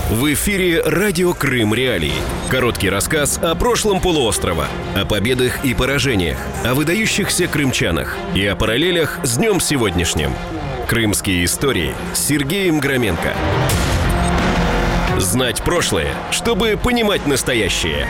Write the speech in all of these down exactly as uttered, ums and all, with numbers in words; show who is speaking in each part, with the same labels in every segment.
Speaker 1: В эфире «Радио Крым Реалии». Короткий рассказ о прошлом полуострова, о победах и поражениях, о выдающихся крымчанах и о параллелях с днем сегодняшним. Крымские истории с Сергеем Громенко. Знать прошлое, чтобы понимать настоящее.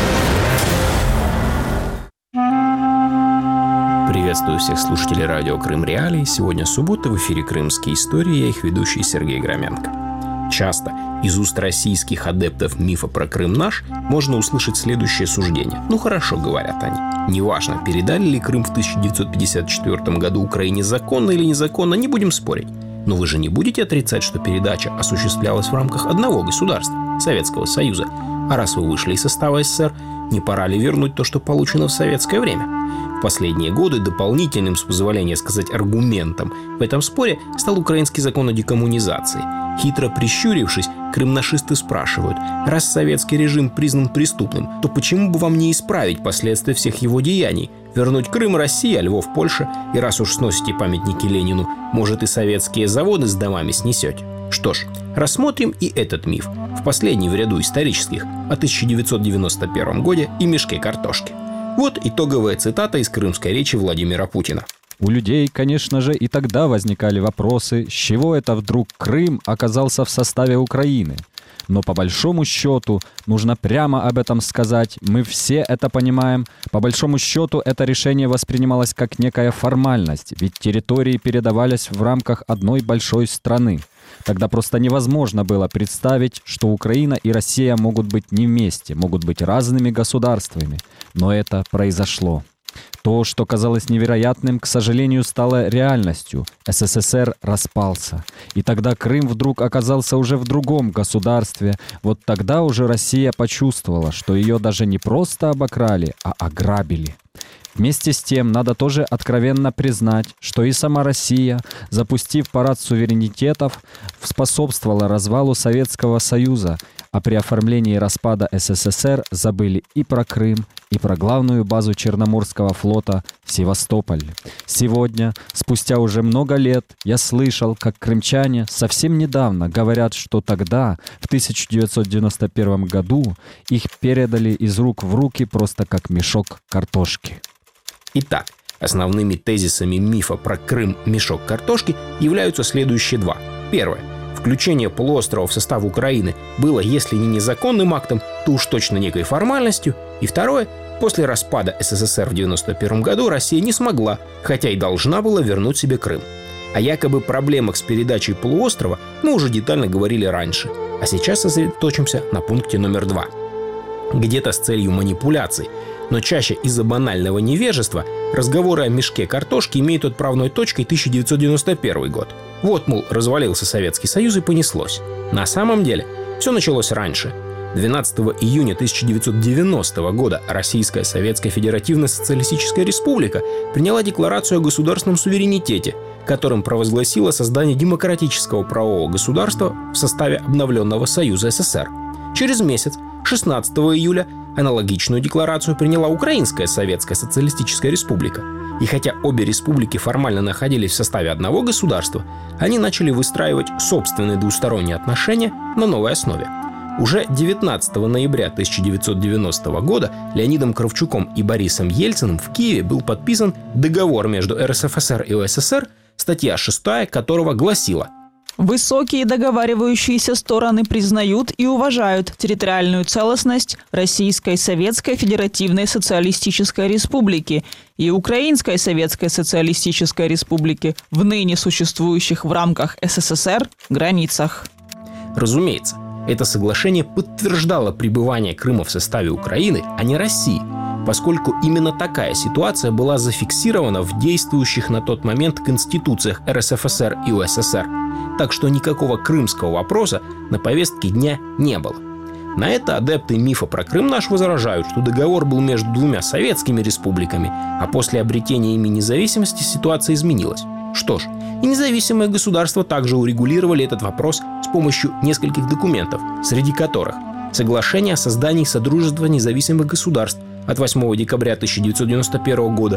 Speaker 2: Приветствую всех слушателей радио Крым Реалии. Сегодня суббота, в эфире «Крымские истории», я их ведущий Сергей Громенко. Часто из уст российских адептов мифа про Крым наш можно услышать следующее суждение. Ну хорошо, говорят они. Неважно, передали ли Крым в тысяча девятьсот пятьдесят четвёртом году Украине законно или незаконно, не будем спорить. Но вы же не будете отрицать, что передача осуществлялась в рамках одного государства – Советского Союза. А раз вы вышли из состава СССР, не пора ли вернуть то, что получено в советское время? В последние годы дополнительным, с позволения сказать, аргументом в этом споре стал украинский закон о декоммунизации. Хитро прищурившись, крымнашисты спрашивают: раз советский режим признан преступным, то почему бы вам не исправить последствия всех его деяний? Вернуть Крым России, а Львов Польша? И раз уж сносите памятники Ленину, может, и советские заводы с домами снесете? Что ж, рассмотрим и этот миф, в последний в ряду исторических, о тысяча девятьсот девяносто первом годе и мешке картошки. Вот итоговая цитата из крымской речи Владимира Путина.
Speaker 3: У людей, конечно же, и тогда возникали вопросы, с чего это вдруг Крым оказался в составе Украины. Но по большому счету, нужно прямо об этом сказать, мы все это понимаем, по большому счету это решение воспринималось как некая формальность, ведь территории передавались в рамках одной большой страны. Тогда просто невозможно было представить, что Украина и Россия могут быть не вместе, могут быть разными государствами. Но это произошло. То, что казалось невероятным, к сожалению, стало реальностью. СССР распался. И тогда Крым вдруг оказался уже в другом государстве. Вот тогда уже Россия почувствовала, что ее даже не просто обокрали, а ограбили. Вместе с тем, надо тоже откровенно признать, что и сама Россия, запустив парад суверенитетов, способствовала развалу Советского Союза, а при оформлении распада СССР забыли и про Крым, и про главную базу Черноморского флота в Севастополе. Сегодня, спустя уже много лет, я слышал, как крымчане совсем недавно говорят, что тогда, в тысяча девятьсот девяносто первом году, их передали из рук в руки просто как мешок картошки.
Speaker 2: Итак, основными тезисами мифа про Крым «мешок картошки» являются следующие два. Первое. Включение полуострова в состав Украины было, если не незаконным актом, то уж точно некой формальностью. И второе. После распада СССР в девяносто первом году Россия не смогла, хотя и должна была вернуть себе Крым. О якобы проблемах с передачей полуострова мы уже детально говорили раньше. А сейчас сосредоточимся на пункте номер два. Где-то с целью манипуляций, но чаще из-за банального невежества, разговоры о мешке картошки имеют отправной точкой тысяча девятьсот девяносто первый год. Вот, мол, развалился Советский Союз и понеслось. На самом деле все началось раньше. двенадцатого июня тысяча девятьсот девяностого года Российская Советская Федеративная Социалистическая Республика приняла декларацию о государственном суверенитете, которым провозгласила создание демократического правового государства в составе обновленного Союза СССР. Через месяц, шестнадцатого июля, аналогичную декларацию приняла Украинская Советская Социалистическая Республика. И хотя обе республики формально находились в составе одного государства, они начали выстраивать собственные двусторонние отношения на новой основе. Уже девятнадцатого ноября тысяча девятьсот девяностого года Леонидом Кравчуком и Борисом Ельциным в Киеве был подписан договор между РСФСР и СССР, статья шестая которого гласила:
Speaker 4: высокие договаривающиеся стороны признают и уважают территориальную целостность Российской Советской Федеративной Социалистической Республики и Украинской Советской Социалистической Республики в ныне существующих в рамках СССР границах.
Speaker 2: Разумеется, это соглашение подтверждало пребывание Крыма в составе Украины, а не России, поскольку именно такая ситуация была зафиксирована в действующих на тот момент конституциях РСФСР и УССР. Так что никакого крымского вопроса на повестке дня не было. На это адепты мифа про Крым наш возражают, что договор был между двумя советскими республиками, а после обретения ими независимости ситуация изменилась. Что ж, и независимые государства также урегулировали этот вопрос с помощью нескольких документов, среди которых Соглашение о создании Содружества независимых государств от восьмого декабря тысяча девятьсот девяносто первого года, в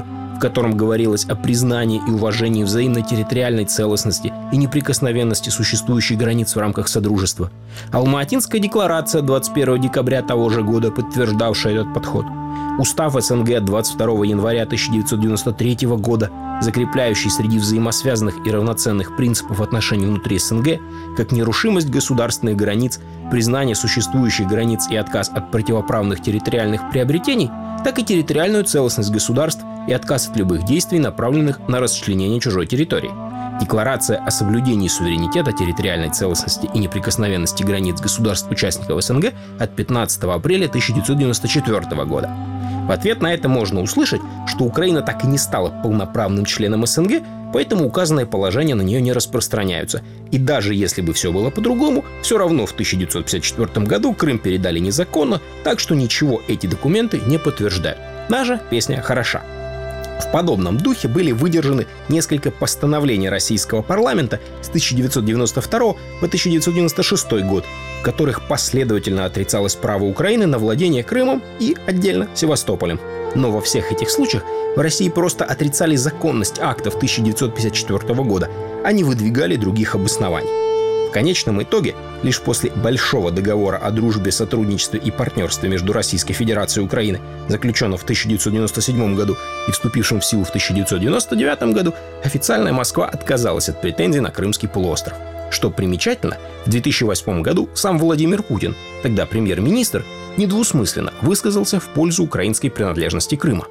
Speaker 2: котором говорилось о признании и уважении взаимной территориальной целостности и неприкосновенности существующих границ в рамках Содружества. Алма-Атинская декларация двадцать первого декабря того же года, подтверждавшая этот подход. Устав СНГ двадцать второго января тысяча девятьсот девяносто третьего года, закрепляющий среди взаимосвязанных и равноценных принципов отношений внутри СНГ как нерушимость государственных границ, признание существующих границ и отказ от противоправных территориальных приобретений, так и территориальную целостность государств и отказ от любых действий, направленных на расчленение чужой территории. Декларация о соблюдении суверенитета, территориальной целостности и неприкосновенности границ государств-участников СНГ от пятнадцатого апреля тысяча девятьсот девяносто четвёртого года. В ответ на это можно услышать, что Украина так и не стала полноправным членом СНГ, поэтому указанные положения на нее не распространяются. И даже если бы все было по-другому, все равно в тысяча девятьсот пятьдесят четвёртом году Крым передали незаконно, так что ничего эти документы не подтверждают. Наша песня хороша. В подобном духе были выдержаны несколько постановлений российского парламента с тысяча девятьсот девяносто второго по тысяча девятьсот девяносто шестой год, в которых последовательно отрицалось право Украины на владение Крымом и отдельно Севастополем. Но во всех этих случаях в России просто отрицали законность актов тысяча девятьсот пятьдесят четвёртого года, а не выдвигали других обоснований. В конечном итоге, лишь после Большого договора о дружбе, сотрудничестве и партнерстве между Российской Федерацией и Украиной, заключенного в тысяча девятьсот девяносто седьмом году и вступившим в силу в тысяча девятьсот девяносто девятом году, официальная Москва отказалась от претензий на Крымский полуостров. Что примечательно, в две тысячи восьмом году сам Владимир Путин, тогда премьер-министр, недвусмысленно высказался в пользу украинской принадлежности Крыма.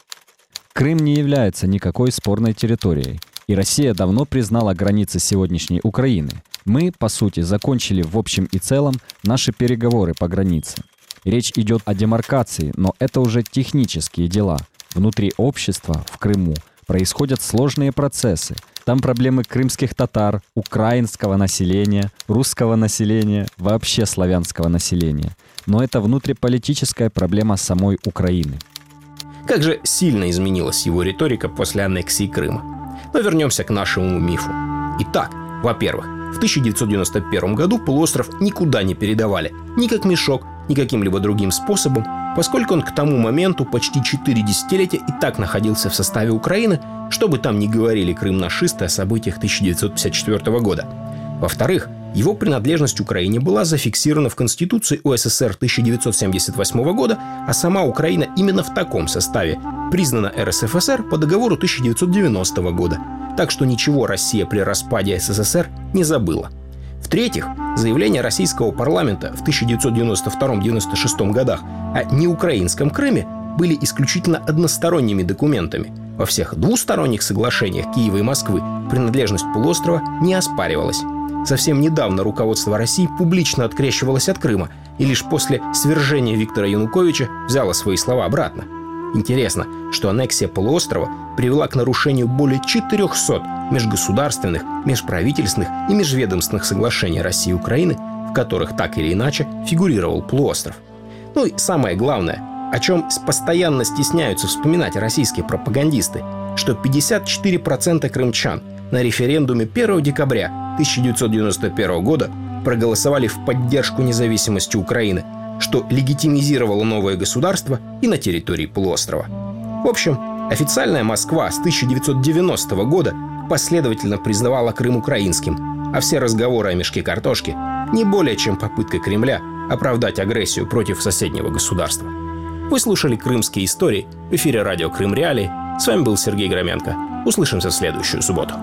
Speaker 3: Крым не является никакой спорной территорией, и Россия давно признала границы сегодняшней Украины. Мы, по сути, закончили в общем и целом наши переговоры по границе. Речь идет о демаркации, но это уже технические дела. Внутри общества, в Крыму, происходят сложные процессы. Там проблемы крымских татар, украинского населения, русского населения, вообще славянского населения. Но это внутриполитическая проблема самой Украины.
Speaker 2: Как же сильно изменилась его риторика после аннексии Крыма. Но вернемся к нашему мифу. Итак, во-первых, в тысяча девятьсот девяносто первом году полуостров никуда не передавали, ни как мешок, ни каким-либо другим способом, поскольку он к тому моменту почти четыре десятилетия и так находился в составе Украины, что бы там ни говорили крымнашисты о событиях тысяча девятьсот пятьдесят четвёртого года. Во-вторых, его принадлежность Украине была зафиксирована в Конституции УССР тысяча девятьсот семьдесят восьмого года, а сама Украина именно в таком составе признана РСФСР по договору тысяча девятьсот девяностого года. Так что ничего Россия при распаде СССР не забыла. В-третьих, заявления российского парламента в тысяча девятьсот девяносто втором — девяносто шестом годах о неукраинском Крыме были исключительно односторонними документами. Во всех двусторонних соглашениях Киева и Москвы принадлежность полуострова не оспаривалась. Совсем недавно руководство России публично открещивалось от Крыма и лишь после свержения Виктора Януковича взяло свои слова обратно. Интересно, что аннексия полуострова привела к нарушению более четырехсот межгосударственных, межправительственных и межведомственных соглашений России и Украины, в которых так или иначе фигурировал полуостров. Ну и самое главное, о чем постоянно стесняются вспоминать российские пропагандисты, что пятьдесят четыре процента крымчан на референдуме первого декабря тысяча девятьсот девяносто первого года проголосовали в поддержку независимости Украины, что легитимизировало новое государство и на территории полуострова. В общем, официальная Москва с тысяча девятьсот девяностого года последовательно признавала Крым украинским, а все разговоры о мешке картошки не более чем попытка Кремля оправдать агрессию против соседнего государства. Вы слушали «Крымские истории» в эфире радио «Крым Реалии». С вами был Сергей Громенко. Услышимся в следующую субботу.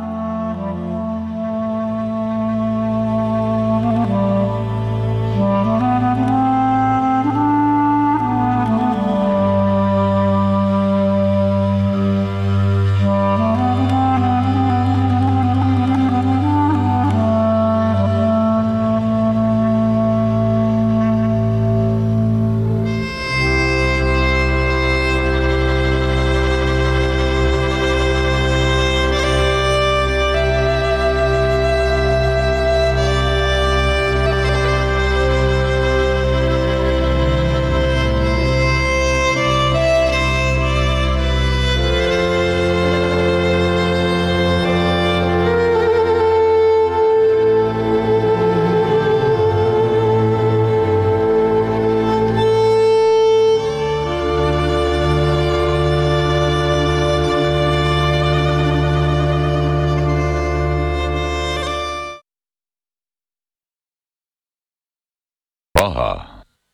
Speaker 5: Praha.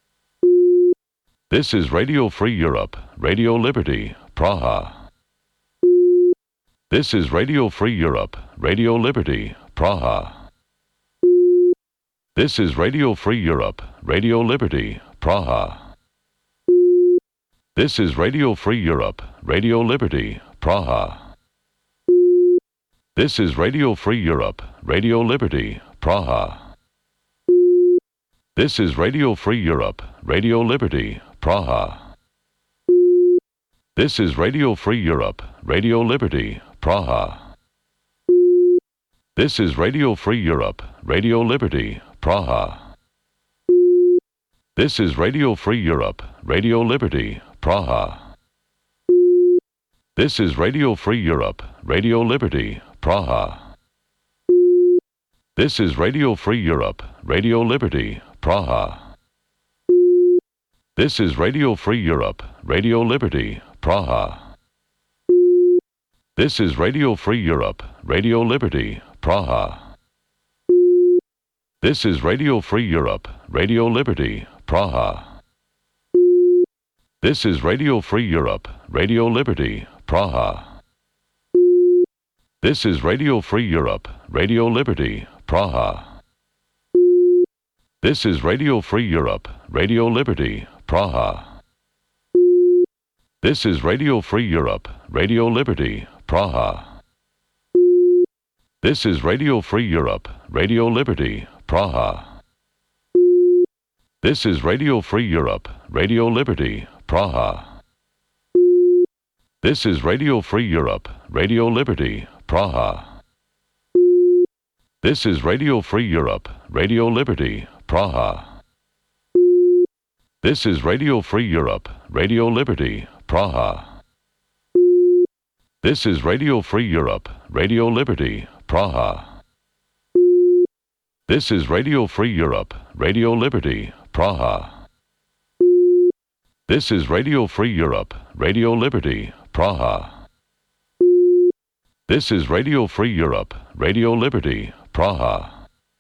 Speaker 5: This is Radio Free Europe, Radio Liberty, Praha. This is Radio Free Europe, Radio Liberty, Praha. This is Radio Free Europe, Radio Liberty, Praha. This is Radio Free Europe, Radio Liberty, Praha. This is Radio Free Europe, Radio Liberty, Praha. This is Radio Free Europe, Radio Liberty, Praha. This is Radio Free Europe, Radio Liberty, Praha. This is Radio Free Europe, Radio Liberty, Praha. This is Radio Free Europe, Radio Liberty, Praha. This is Radio Free Europe, Radio Liberty, Praha. This is Radio Free Europe, Radio Liberty, Praha. This is Radio Free Europe, Radio Liberty, Praha. This is Radio Free Europe, Radio Liberty, Praha. This is Radio Free Europe, Radio Liberty, Praha. This is Radio Free Europe, Radio Liberty, Praha. This is Radio Free Europe, Radio Liberty, Praha. This is Radio Free Europe, Radio Liberty, Praha. This is Radio Free Europe, Radio Liberty, Praha. This is Radio Free Europe, Radio Liberty, Praha. This is Radio Free Europe, Radio Liberty, Praha. This is Radio Free Europe, Radio Liberty, Praha. This is Radio Free Europe, Radio Liberty, Praha. This is Radio Free Europe, Radio Liberty, Praha. This is Radio Free Europe, Radio Liberty, Praha. This is Radio Free Europe, Radio Liberty, Praha. This is Radio Free Europe, Radio Liberty, Praha. This is Radio Free Europe, Radio Liberty, Praha.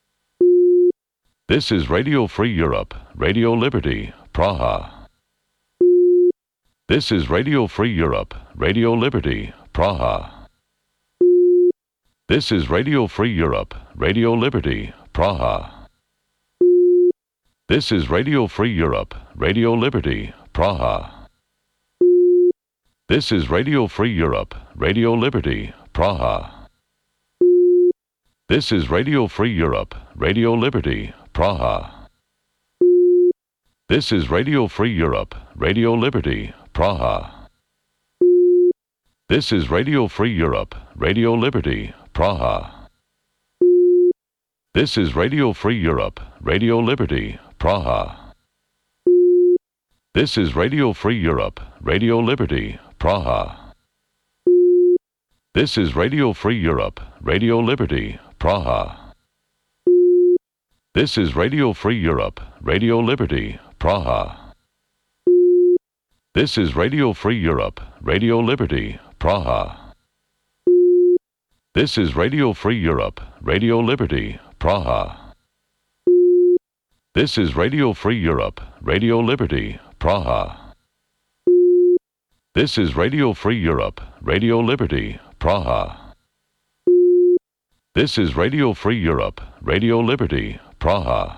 Speaker 5: This is Radio Free Europe, Radio Liberty, Praha. This is Radio Free Europe, Radio Liberty, Praha. This is Radio Free Europe, Radio Liberty, Praha. This is Radio Free Europe, Radio Liberty, Praha. This is Radio Free Europe, Radio Liberty, Praha. This is Radio Free Europe, Radio Liberty, Praha. This is Radio Free Europe, Radio Liberty, Praha. This is Radio Free Europe, Radio Liberty, Praha. This is Radio Free Europe, Radio Liberty, Praha. This is Radio Free Europe, Radio Liberty, Praha. This is Radio Free Europe, Radio Liberty, Praha. This is Radio Free Europe, Radio Liberty, Praha. This is Radio Free Europe, Radio Liberty, Praha. This is Radio Free Europe, Radio Liberty, Praha. This is Radio Free Europe, Radio Liberty, Praha. This is Radio Free Europe, Radio Liberty, Praha. This is Radio Free Europe, Radio Liberty, Praha.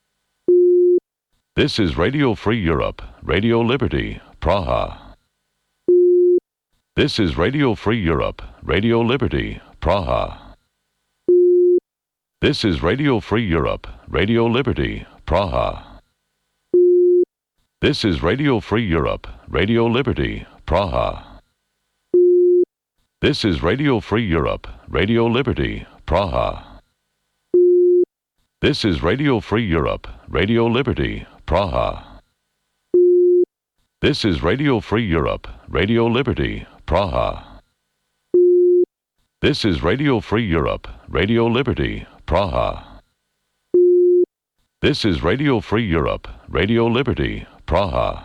Speaker 5: This is Radio Free Europe, Radio Liberty, Praha. This is Radio Free Europe, Radio Liberty, Praha. This is Radio Free Europe, Radio Liberty, Praha. This is Radio Free Europe, Radio Liberty, Praha. This is Radio Free Europe, Radio Liberty, Praha. This is Radio Free Europe, Radio Liberty, Praha. This is Radio Free Europe, Radio Liberty, Praha. This is Radio Free Europe, Radio Liberty, Praha. This is Radio Free Europe, Radio Liberty, Praha.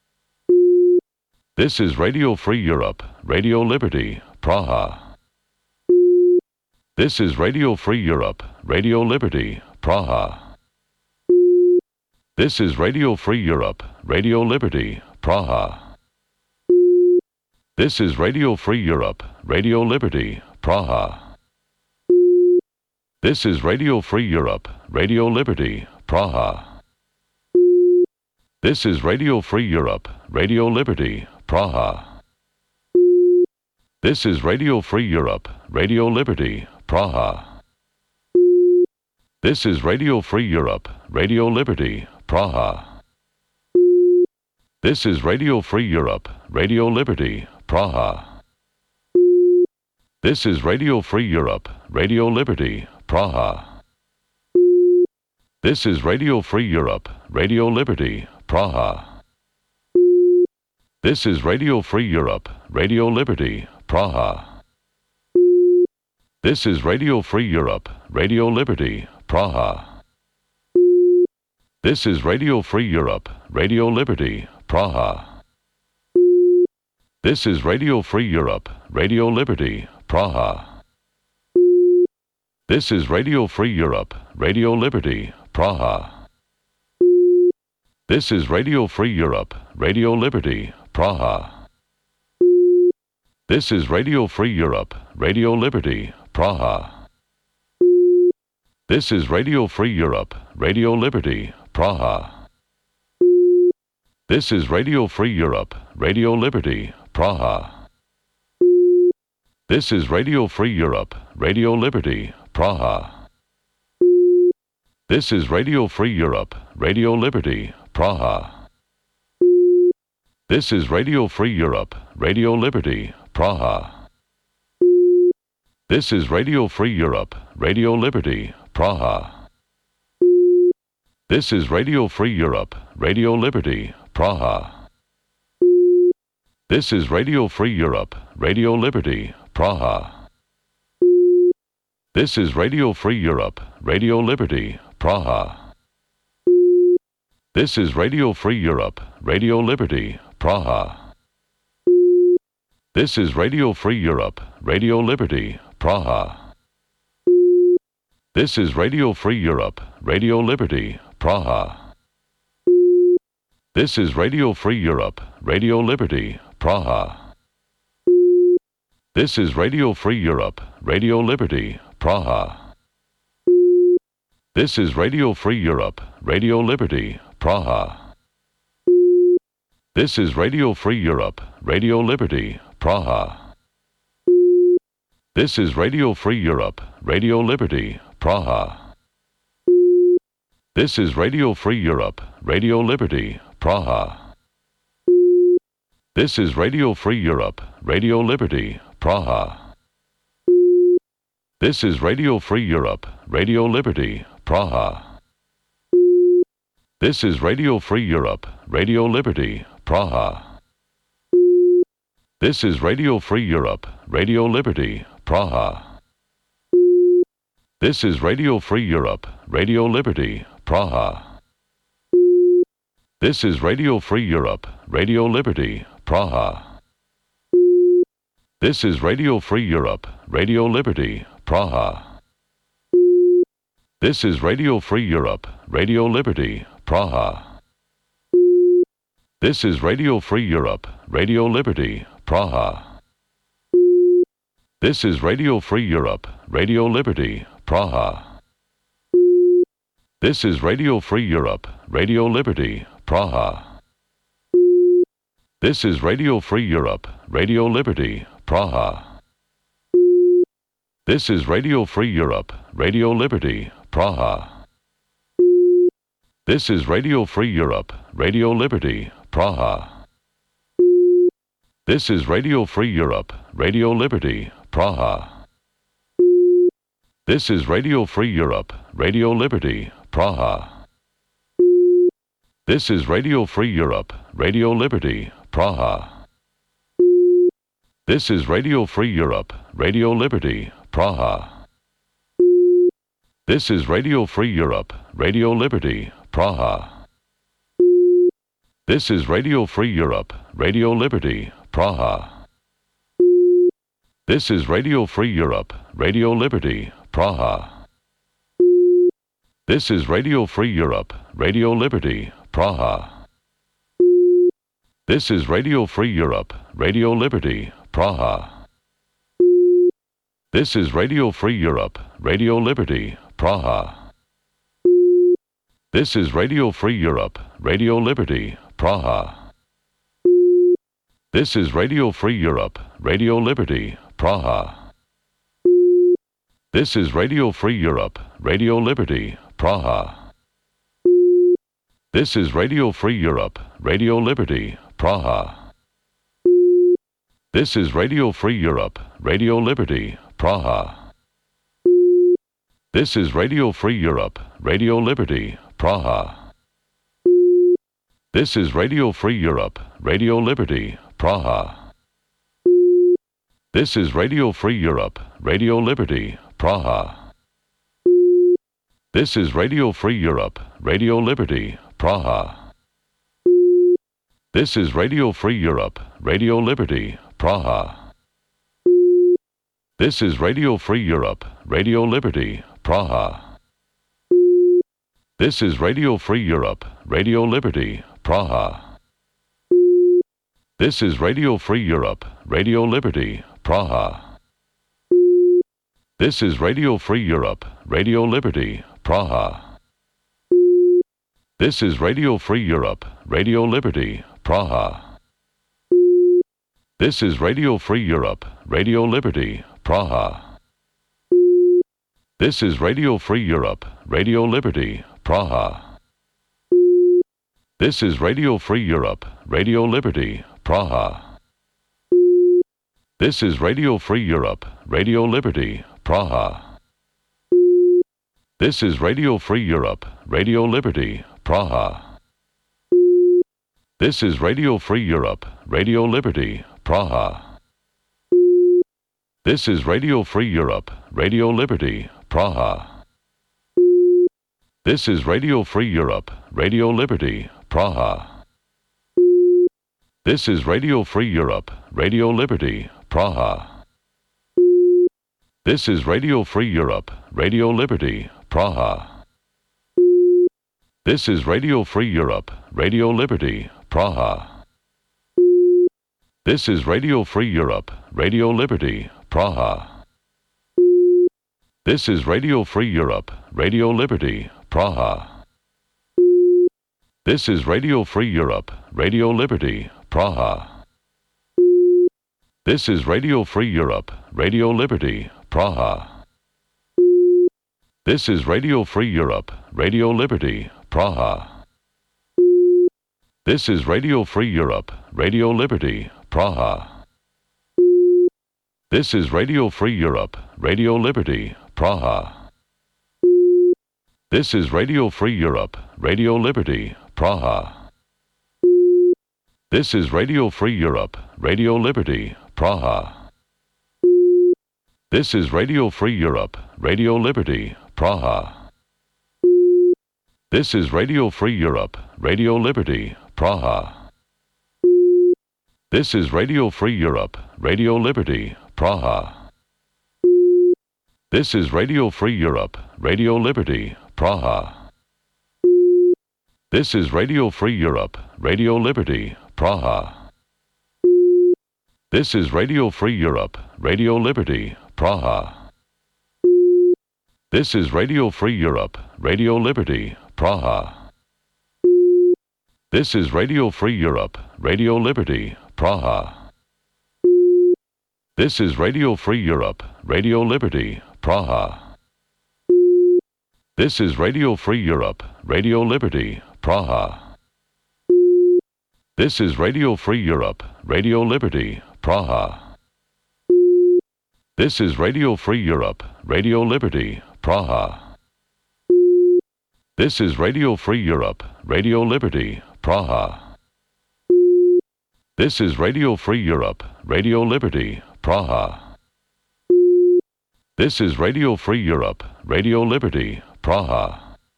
Speaker 5: This is Radio Free Europe, Radio Liberty, Praha. This is Radio Free Europe, Radio Liberty, Praha. This is Radio Free Europe, Radio Liberty, Praha. This is Radio Free Europe, Radio Liberty, Praha. This is Radio Free Europe, Radio Liberty, Praha. This is Radio Free Europe, Radio Liberty, Praha. This is Radio Free Europe, Radio Liberty, Praha. This is Radio Free Europe, Radio Liberty, Praha. This is Radio Free Europe, Radio Liberty, Praha. This is Radio Free Europe, Radio Liberty, Praha. This is Radio Free Europe, Radio Liberty, Praha. This is Radio Free Europe, Radio Liberty, Praha. This is Radio Free Europe, Radio Liberty, Praha. This is Radio Free Europe, Radio Liberty, Praha. This is Radio Free Europe, Radio Liberty, Praha. This is Radio Free Europe, Radio Liberty, Praha. This is Radio Free Europe, Radio Liberty, Praha. This is Radio Free Europe, Radio Liberty, Praha. This is Radio Free Europe, Radio Liberty, Praha. This is Radio Free Europe, Radio Liberty, Praha. This is Radio Free Europe, Radio Liberty, Praha. This is Radio Free Europe, Radio Liberty, Praha. This is Radio Free Europe, Radio Liberty, Praha. This is Radio Free Europe, Radio Liberty, Praha. This is Radio Free Europe, Radio Liberty, Praha. This is Radio Free Europe, Radio Liberty, Praha. This is Radio Free Europe, Radio Liberty, Praha. This is Radio Free Europe, Radio Liberty, Praha. This is Radio Free Europe, Radio Liberty, Praha. This is Radio Free Europe, Radio Liberty, Praha. This is Radio Free Europe, Radio Liberty, Praha. This is Radio Free Europe, Radio Liberty, Praha. This is Radio Free Europe, Radio Liberty, Praha. This is Radio Free Europe, Radio Liberty, Praha. This is Radio Free Europe, Radio Liberty, Praha. This is Radio Free Europe, Radio Liberty, Praha. This is Radio Free Europe, Radio Liberty, Praha. This is Radio Free Europe, Radio Liberty, Praha. This is Radio Free Europe, Radio Liberty, Praha. This is Radio Free Europe, Radio Liberty, Praha. This is Radio Free Europe, Radio Liberty, Praha. This is Radio Free Europe, Radio Liberty, Praha. This is Radio Free Europe, Radio Liberty, Praha. This is Radio Free Europe, Radio Liberty, Praha. This is Radio Free Europe, Radio Liberty, Praha. This is Radio Free Europe, Radio Liberty, Praha. This is Radio Free Europe, Radio Liberty, Praha. This is Radio Free Europe, Radio Liberty, Praha. This is Radio Free Europe, Radio Liberty, Praha. This is Radio Free Europe, Radio Liberty, Praha. This is Radio Free Europe, Radio Liberty, Praha. This is Radio Free Europe, Radio Liberty, Praha. This is Radio Free Europe, Radio Liberty, Praha. This is Radio Free Europe, Radio Liberty, Praha. This is Radio Free Europe, Radio Liberty, Praha. This is Radio Free Europe, Radio Liberty, Praha. This is Radio Free Europe, Radio Liberty, Praha. This is Radio Free Europe, Radio Liberty, Praha. This is Radio Free Europe, Radio Liberty, Praha. This is Radio Free Europe, Radio Liberty, Praha. This is Radio Free Europe, Radio Liberty, Praha. This is Radio Free Europe, Radio Liberty, Praha. This is Radio Free Europe, Radio Liberty, Praha. This is Radio Free Europe, Radio Liberty, Praha. This is Radio Free Europe, Radio Liberty, Praha. This is Radio Free Europe, Radio Liberty, Praha. This is Radio Free Europe, Radio Liberty, Praha. This is Radio Free Europe, Radio Liberty, Praha. This is Radio Free Europe, Radio Liberty, Praha. This is Radio Free Europe, Radio Liberty, Praha. This is Radio Free Europe, Radio Liberty, Praha. This is Radio Free Europe, Radio Liberty, Praha. This is Radio Free Europe, Radio Liberty, Praha. This is Radio Free Europe, Radio Liberty, Praha. This is Radio Free Europe, Radio Liberty, Praha. This is Radio Free Europe, Radio Liberty, Praha. This is Radio Free Europe, Radio Liberty, Praha. This is Radio Free Europe, Radio Liberty, Praha. This is Radio Free Europe, Radio Liberty, Praha. This is Radio Free Europe, Radio Liberty, Praha. This is Radio Free Europe, Radio Liberty, Praha. This is Radio Free Europe, Radio Liberty, Praha. This is Radio Free Europe, Radio Liberty, Praha. This is Radio Free Europe, Radio Liberty, Praha. This is Radio Free Europe, Radio Liberty, Praha. This is Radio Free Europe, Radio Liberty, Praha. This is Radio Free Europe, Radio Liberty, Praha. This is Radio Free Europe, Radio Liberty, Praha. This is Radio Free Europe, Radio Liberty, Praha. This is Radio Free Europe, Radio Liberty, Praha. This is Radio Free Europe, Radio Liberty, Praha. This is Radio Free Europe, Radio Liberty, Praha. This is Radio Free Europe, Radio Liberty, Praha. This is Radio Free Europe, Radio Liberty, Praha. This is Radio Free Europe, Radio Liberty, Praha. This is Radio Free Europe, Radio Liberty, Praha. This is Radio Free Europe, Radio Liberty, Praha. This is Radio Free Europe, Radio Liberty, Praha. This is Radio Free Europe, Radio Liberty, Praha. This is Radio Free Europe, Radio Liberty, Praha. This is Radio Free Europe, Radio Liberty, Praha. This is Radio Free Europe, Radio Liberty, Praha. This is Radio Free Europe, Radio Liberty, Praha. This is Radio Free Europe, Radio Liberty, Praha. This is Radio Free Europe, Radio Liberty, Praha. This is Radio Free Europe, Radio Liberty, Praha. This is Radio Free Europe, Radio Liberty, Praha. This is Radio Free Europe, Radio Liberty, Praha. This is Radio Free Europe, Radio Liberty, Praha. This is Radio Free Europe, Radio Liberty, Praha.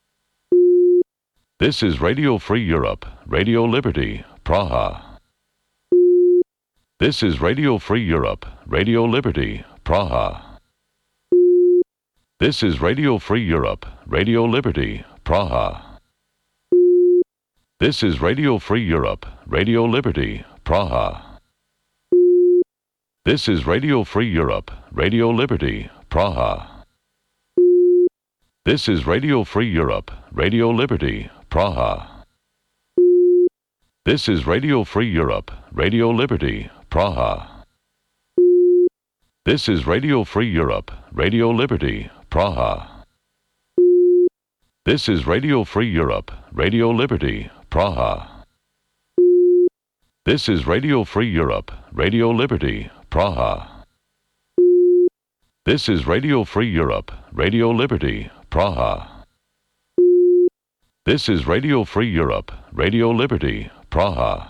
Speaker 5: This is Radio Free Europe, Radio Liberty, Praha. This is Radio Free Europe, Radio Liberty, Praha. This is Radio Free Europe, Radio Liberty, Praha. This is Radio Free Europe, Radio Liberty, Praha. This is Radio Free Europe, Radio Liberty, Praha. This is Radio Free Europe, Radio Liberty, Praha. This is Radio Free Europe, Radio Liberty, Praha. This is Radio Free Europe, Radio Liberty, Praha. This is Radio Free Europe, Radio Liberty, Praha. This is Radio Free Europe, Radio Liberty, Praha. This is Radio Free Europe, Radio Liberty, Praha. This is Radio Free Europe, Radio Liberty, Praha.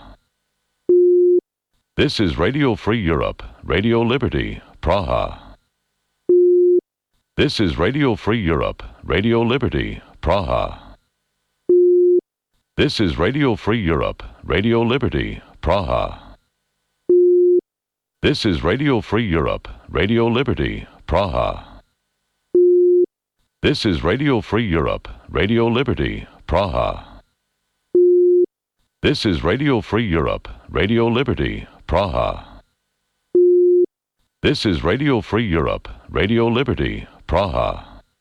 Speaker 5: This is Radio Free Europe, Radio Liberty, Praha. This is Radio Free Europe, Radio Liberty, Praha. This is Radio Free Europe, Radio Liberty, Praha. This is Radio Free Europe, Radio Liberty, Praha. This is Radio Free Europe, Radio Liberty, Praha. This is Radio Free Europe, Radio Liberty, Praha. This is Radio Free Europe, Radio Liberty, Praha.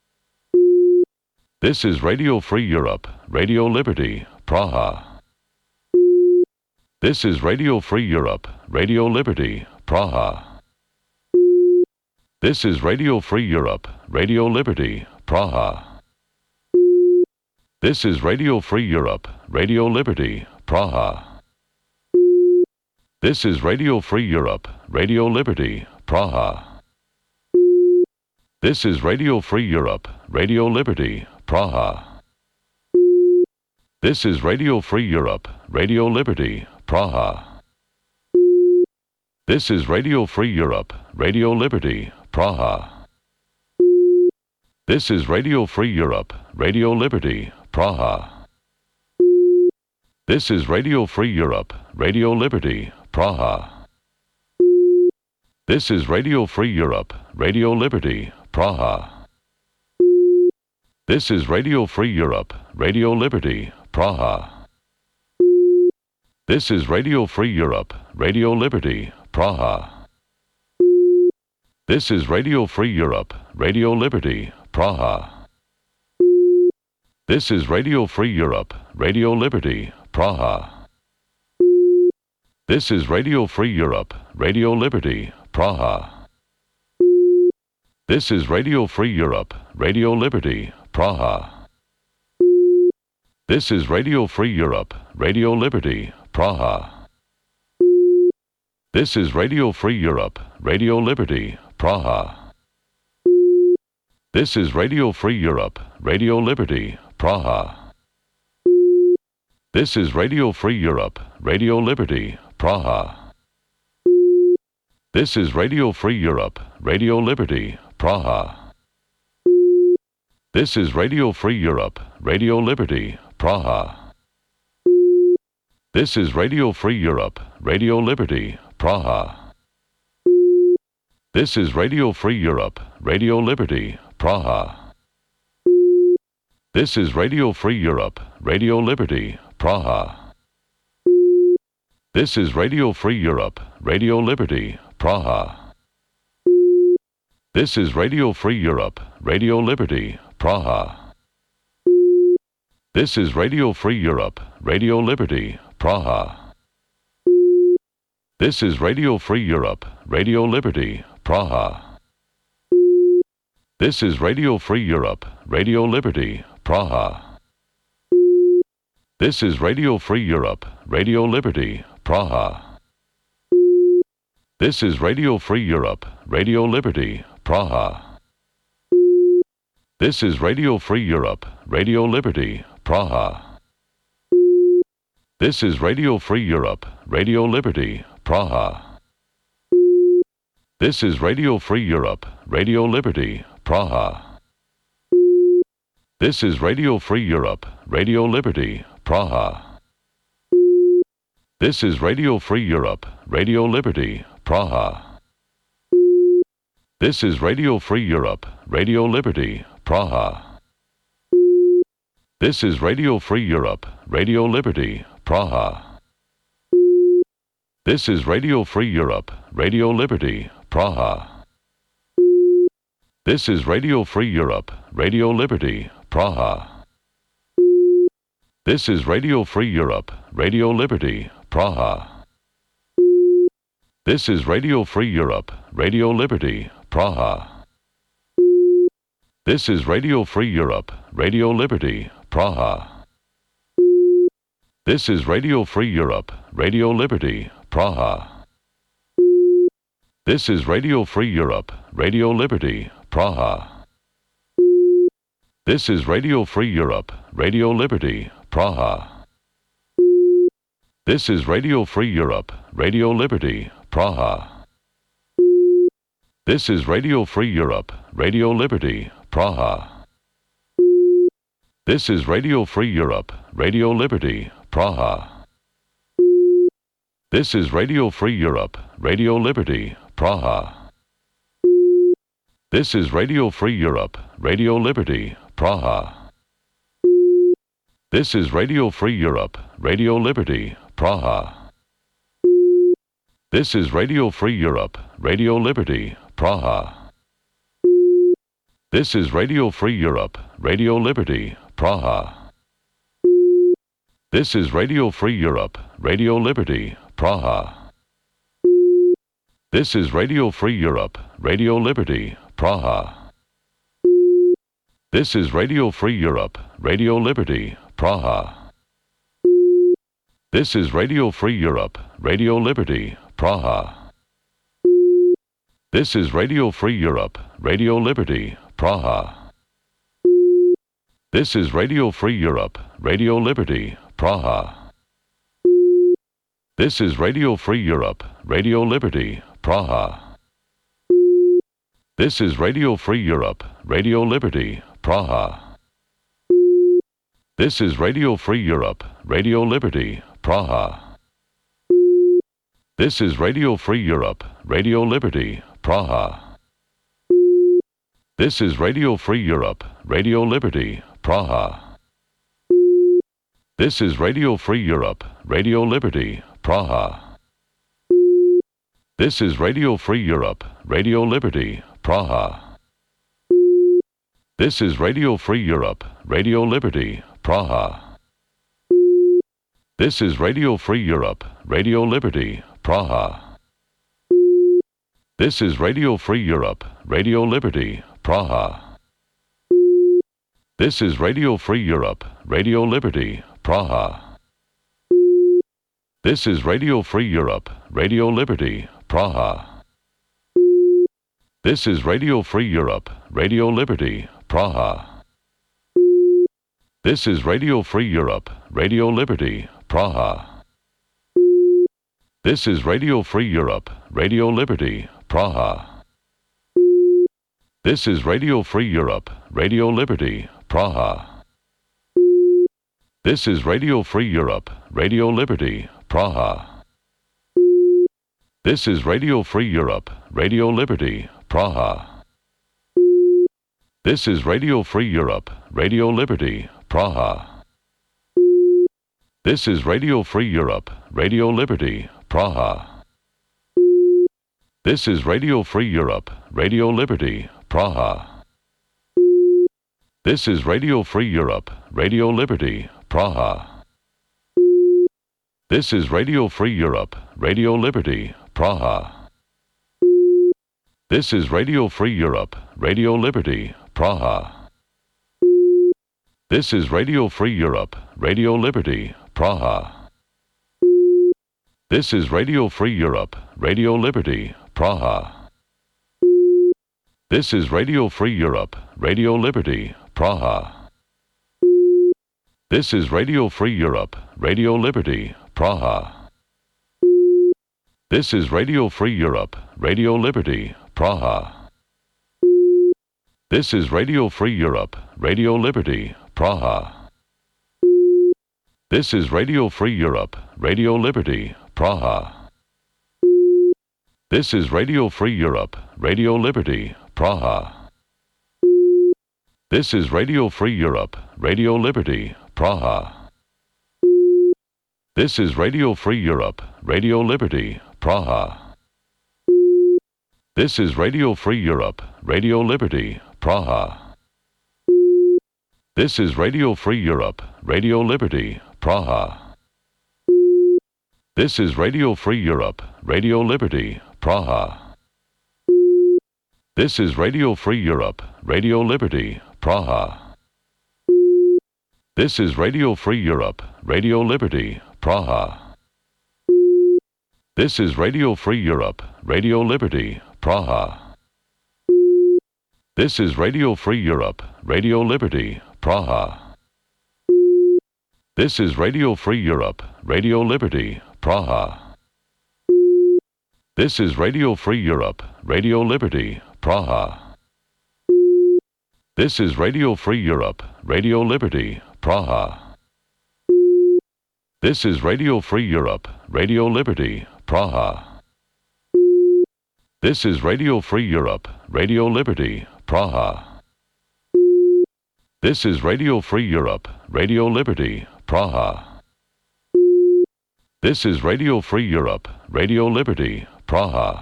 Speaker 5: This is Radio Free Europe, Radio Liberty, Praha. This is Radio Free Europe, Radio Liberty, Praha. This is Radio Free Europe, Radio Liberty, Praha. This is Radio Free Europe, Radio Liberty, Praha. This is Radio Free Europe, Radio Liberty, Praha. This is Radio Free Europe, Radio Liberty, Praha. This is Radio Free Europe, Radio Liberty, Praha. This is Radio Free Europe, Radio Liberty, Praha. This is Radio Free Europe, Radio Liberty, Praha. This is Radio Free Europe, Radio Liberty, Praha. This is Radio Free Europe, Radio Liberty, Praha. This is Radio Free Europe, Radio Liberty, Praha. This is Radio Free Europe, Radio Liberty, Praha. This is Radio Free Europe, Radio Liberty, Praha. This is Radio Free Europe, Radio Liberty, Praha. This is Radio Free Europe, Radio Liberty, Praha. This is Radio Free Europe, Radio Liberty, Praha. This is Radio Free Europe, Radio Liberty, Praha. This is Radio Free Europe, Radio Liberty, Praha. This is Radio Free Europe, Radio Liberty, Praha. This is Radio Free Europe, Radio Liberty, Praha. This is Radio Free Europe, Radio Liberty, Praha. This is Radio Free Europe, Radio Liberty, Praha. This is Radio Free Europe, Radio Liberty, Praha. This is Radio Free Europe, Radio Liberty, Praha. This is Radio Free Europe, Radio Liberty, Praha. This is Radio Free Europe, Radio Liberty, Praha. This is Radio Free Europe, Radio Liberty, Praha. This is Radio Free Europe, Radio Liberty, Praha. This is Radio Free Europe, Radio Liberty, Praha. This is Radio Free Europe, Radio Liberty, Praha. This is Radio Free Europe, Radio Liberty, Praha. This is Radio Free Europe, Radio Liberty, Praha. This is Radio Free Europe, Radio Liberty, Praha. This is Radio Free Europe, Radio Liberty, Praha. This is Radio Free Europe, Radio Liberty, Praha. This is Radio Free Europe, Radio Liberty, Praha. This is Radio Free Europe, Radio Liberty, Praha. This is Radio Free Europe, Radio Liberty, Praha. This is Radio Free Europe, Radio Liberty, Praha. This is Radio Free Europe, Radio Liberty, Praha. This is Radio Free Europe, Radio Liberty, Praha. This is Radio Free Europe, Radio Liberty, Praha. This is Radio Free Europe, Radio Liberty, Praha. This is Radio Free Europe, Radio Liberty, Praha. This is Radio Free Europe, Radio Liberty, Praha. This is Radio Free Europe, Radio Liberty, Praha. This is Radio Free Europe, Radio Liberty, Praha. This is Radio Free Europe, Radio Liberty, Praha. This is Radio Free Europe, Radio Liberty, Praha. This is Radio Free Europe, Radio Liberty, Praha. This is Radio Free Europe, Radio Liberty, Praha. This is Radio Free Europe, Radio Liberty, Praha. This is Radio Free Europe, Radio Liberty, Praha. This is Radio Free Europe, Radio Liberty, Praha. This is Radio Free Europe, Radio Liberty, Praha. This is Radio Free Europe, Radio Liberty, Praha. This is Radio Free Europe, Radio Liberty, Praha. This is Radio Free Europe, Radio Liberty, Praha. This is Radio Free Europe, Radio Liberty, Praha. This is Radio Free Europe, Radio Liberty, Praha. This is Radio Free Europe, Radio Liberty, Praha. This is Radio Free Europe, Radio Liberty, Praha. This is Radio Free Europe, Radio Liberty, Praha. This is Radio Free Europe, Radio Liberty, Praha. This is Radio Free Europe, Radio Liberty, Praha. This is Radio Free Europe, Radio Liberty, Praha. This is Radio Free Europe, Radio Liberty, Praha. This is Radio Free Europe, Radio Liberty, Praha. This is Radio Free Europe, Radio Liberty, Praha. This is Radio Free Europe, Radio Liberty, Praha. This is Radio Free Europe, Radio Liberty, Praha. This is Radio Free Europe, Radio Liberty, Praha. This is Radio Free Europe, Radio Liberty, Praha. This is Radio Free Europe, Radio Liberty, Praha. This is Radio Free Europe, Radio Liberty, Praha. This is Radio Free Europe, Radio Liberty, Praha. This is Radio Free Europe, Radio Liberty, Praha. This is Radio Free Europe, Radio Liberty, Praha. This is Radio Free Europe, Radio Liberty, Praha. This is Radio Free Europe, Radio Liberty, Praha. This is Radio Free Europe, Radio Liberty, Praha. This is Radio Free Europe, Radio Liberty, Praha. This is Radio Free Europe, Radio Liberty, Praha. This is Radio Free Europe, Radio Liberty, Praha. This is Radio Free Europe, Radio Liberty, Praha. This is Radio Free Europe, Radio Liberty, Praha. This is Radio Free Europe, Radio Liberty, Praha. This is Radio Free Europe, Radio Liberty, Praha. This is Radio Free Europe, Radio Liberty, Praha. This is Radio Free Europe, Radio Liberty, Praha. This is Radio Free Europe, Radio Liberty, Praha. This is Radio Free Europe, Radio Liberty, Praha. This is Radio Free Europe, Radio Liberty, Praha. This is Radio Free Europe, Radio Liberty, Praha. This is Radio Free Europe, Radio Liberty, Praha. This is Radio Free Europe, Radio Liberty, Praha. This is Radio Free Europe, Radio Liberty, Praha. This is Radio Free Europe, Radio Liberty, Praha. This is Radio Free Europe, Radio Liberty, Praha. This is Radio Free Europe, Radio Liberty, Praha. This is Radio Free Europe, Radio Liberty, Praha. This is Radio Free Europe, Radio Liberty, Praha. This is Radio Free Europe, Radio Liberty, Praha. This is Radio Free Europe, Radio Liberty, Praha. This is Radio Free Europe, Radio Liberty, Praha. This is Radio Free Europe, Radio Liberty, Praha. This is Radio Free Europe, Radio Liberty, Praha. This is Radio Free Europe, Radio Liberty, Praha. This is Radio Free Europe, Radio Liberty, Praha.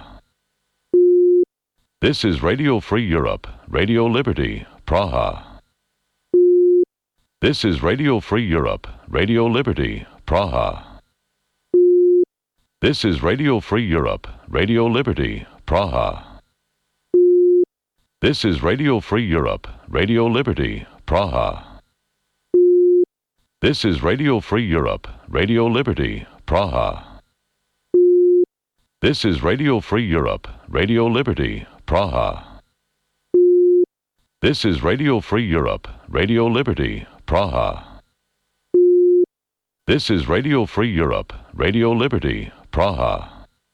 Speaker 5: This is Radio Free Europe, Radio Liberty, Praha. This is Radio Free Europe, Radio Liberty, Praha. This is Radio Free Europe, Radio Liberty, Praha. This is Radio Free Europe, Radio Liberty, Praha. This is Radio Free Europe, Radio Liberty, Praha. This is Radio Free Europe, Radio Liberty, Praha. This is Radio Free Europe, Radio Liberty, Praha. This is Radio Free Europe, Radio Liberty, Praha.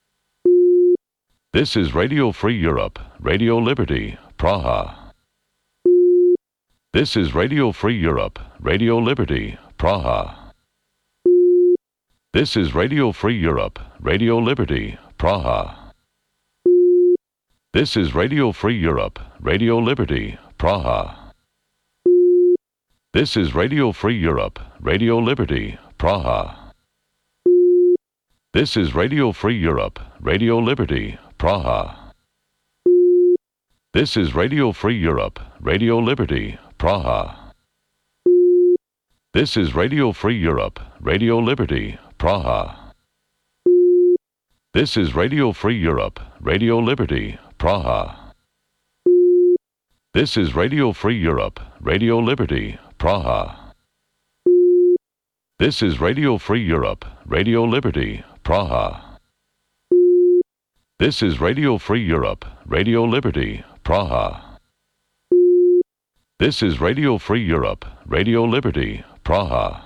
Speaker 5: This is Radio Free Europe, Radio Liberty, Praha. This is Radio Free Europe, Radio Liberty, Praha. This is Radio Free Europe, Radio Liberty, Praha. This is Radio Free Europe, Radio Liberty, Praha. This is Radio Free Europe, Radio Liberty, Praha. This is Radio Free Europe, Radio Liberty, Praha. This is Radio Free Europe, Radio Liberty, Praha. This is Radio Free Europe, Radio Liberty, Praha. This is Radio Free Europe, Radio Liberty, Praha. This is Radio Free Europe, Radio Liberty, Praha. This is Radio Free Europe, Radio Liberty, Praha. This is Radio Free Europe, Radio Liberty, Praha. This is Radio Free Europe, Radio Liberty, Praha.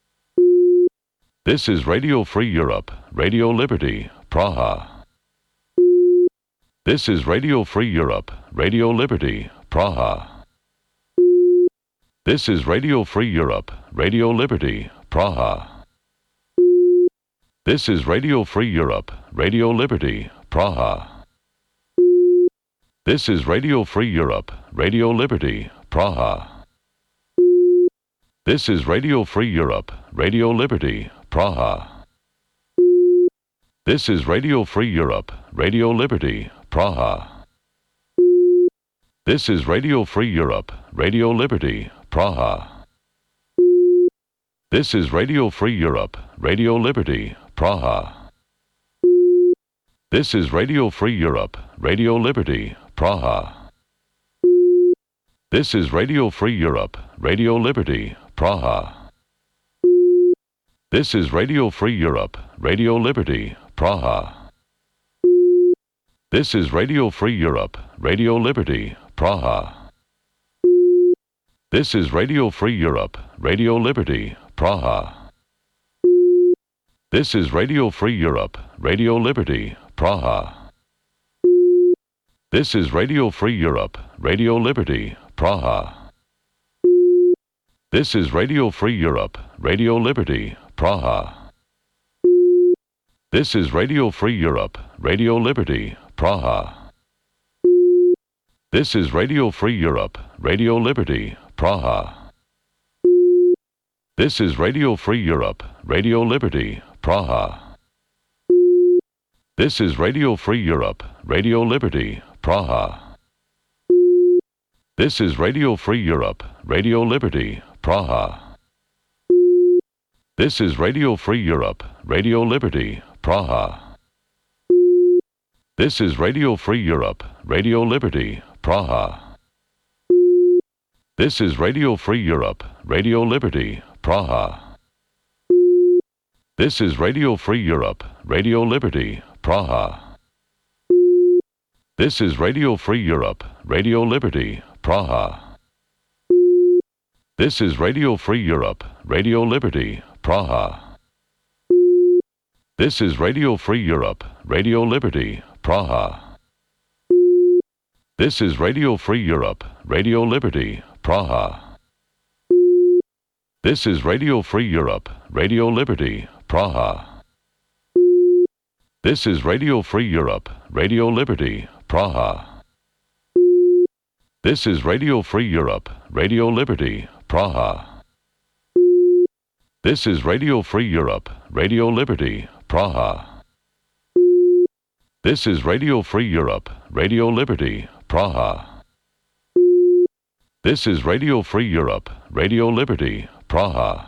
Speaker 5: This is Radio Free Europe, Radio Liberty, Praha. This is Radio Free Europe, Radio Liberty, Praha. This is Radio Free Europe, Radio Liberty, Praha. This is Radio Free Europe, Radio Liberty, Praha. This is Radio Free Europe, Radio Liberty, Praha. This is Radio Free Europe, Radio Liberty, Praha. This is Radio Free Europe, Radio Liberty, Praha. This is Radio Free Europe, Radio Liberty, Praha. This is Radio Free Europe, Radio Liberty, Praha. This is Radio Free Europe, Radio Liberty, Praha. This is Radio Free Europe, Radio Liberty, Praha. This is Radio Free Europe, Radio Liberty, Praha. This is Radio Free Europe, Radio Liberty, Praha. This is Radio Free Europe, Radio Liberty, Praha. This is Radio Free Europe, Radio Liberty, Praha. This is Radio Free Europe, Radio Liberty, Praha. This is Radio Free Europe, Radio Liberty, Praha. This is Radio Free Europe, Radio Liberty, Praha. This is Radio Free Europe, Radio Liberty, Praha. This is Radio Free Europe, Radio Liberty, Praha. This is Radio Free Europe, Radio Liberty, Praha. This is Radio Free Europe, Radio Liberty, Praha. This is Radio Free Europe, Radio Liberty, Praha. This is Radio Free Europe, Radio Liberty, Praha. This is Radio Free Europe, Radio Liberty, Praha. This is Radio Free Europe, Radio Liberty, Praha. This is Radio Free Europe, Radio Liberty, Praha. This is Radio Free Europe, Radio Liberty, Praha. This is Radio Free Europe, Radio Liberty, Praha. This is Radio Free Europe, Radio Liberty, Praha. This is Radio Free Europe, Radio Liberty, Praha. This is Radio Free Europe, Radio Liberty, Praha. This is Radio Free Europe, Radio Liberty, Praha. This is Radio Free Europe, Radio Liberty, Praha. This is Radio Free Europe, Radio Liberty, Praha. This is Radio Free Europe, Radio Liberty, Praha.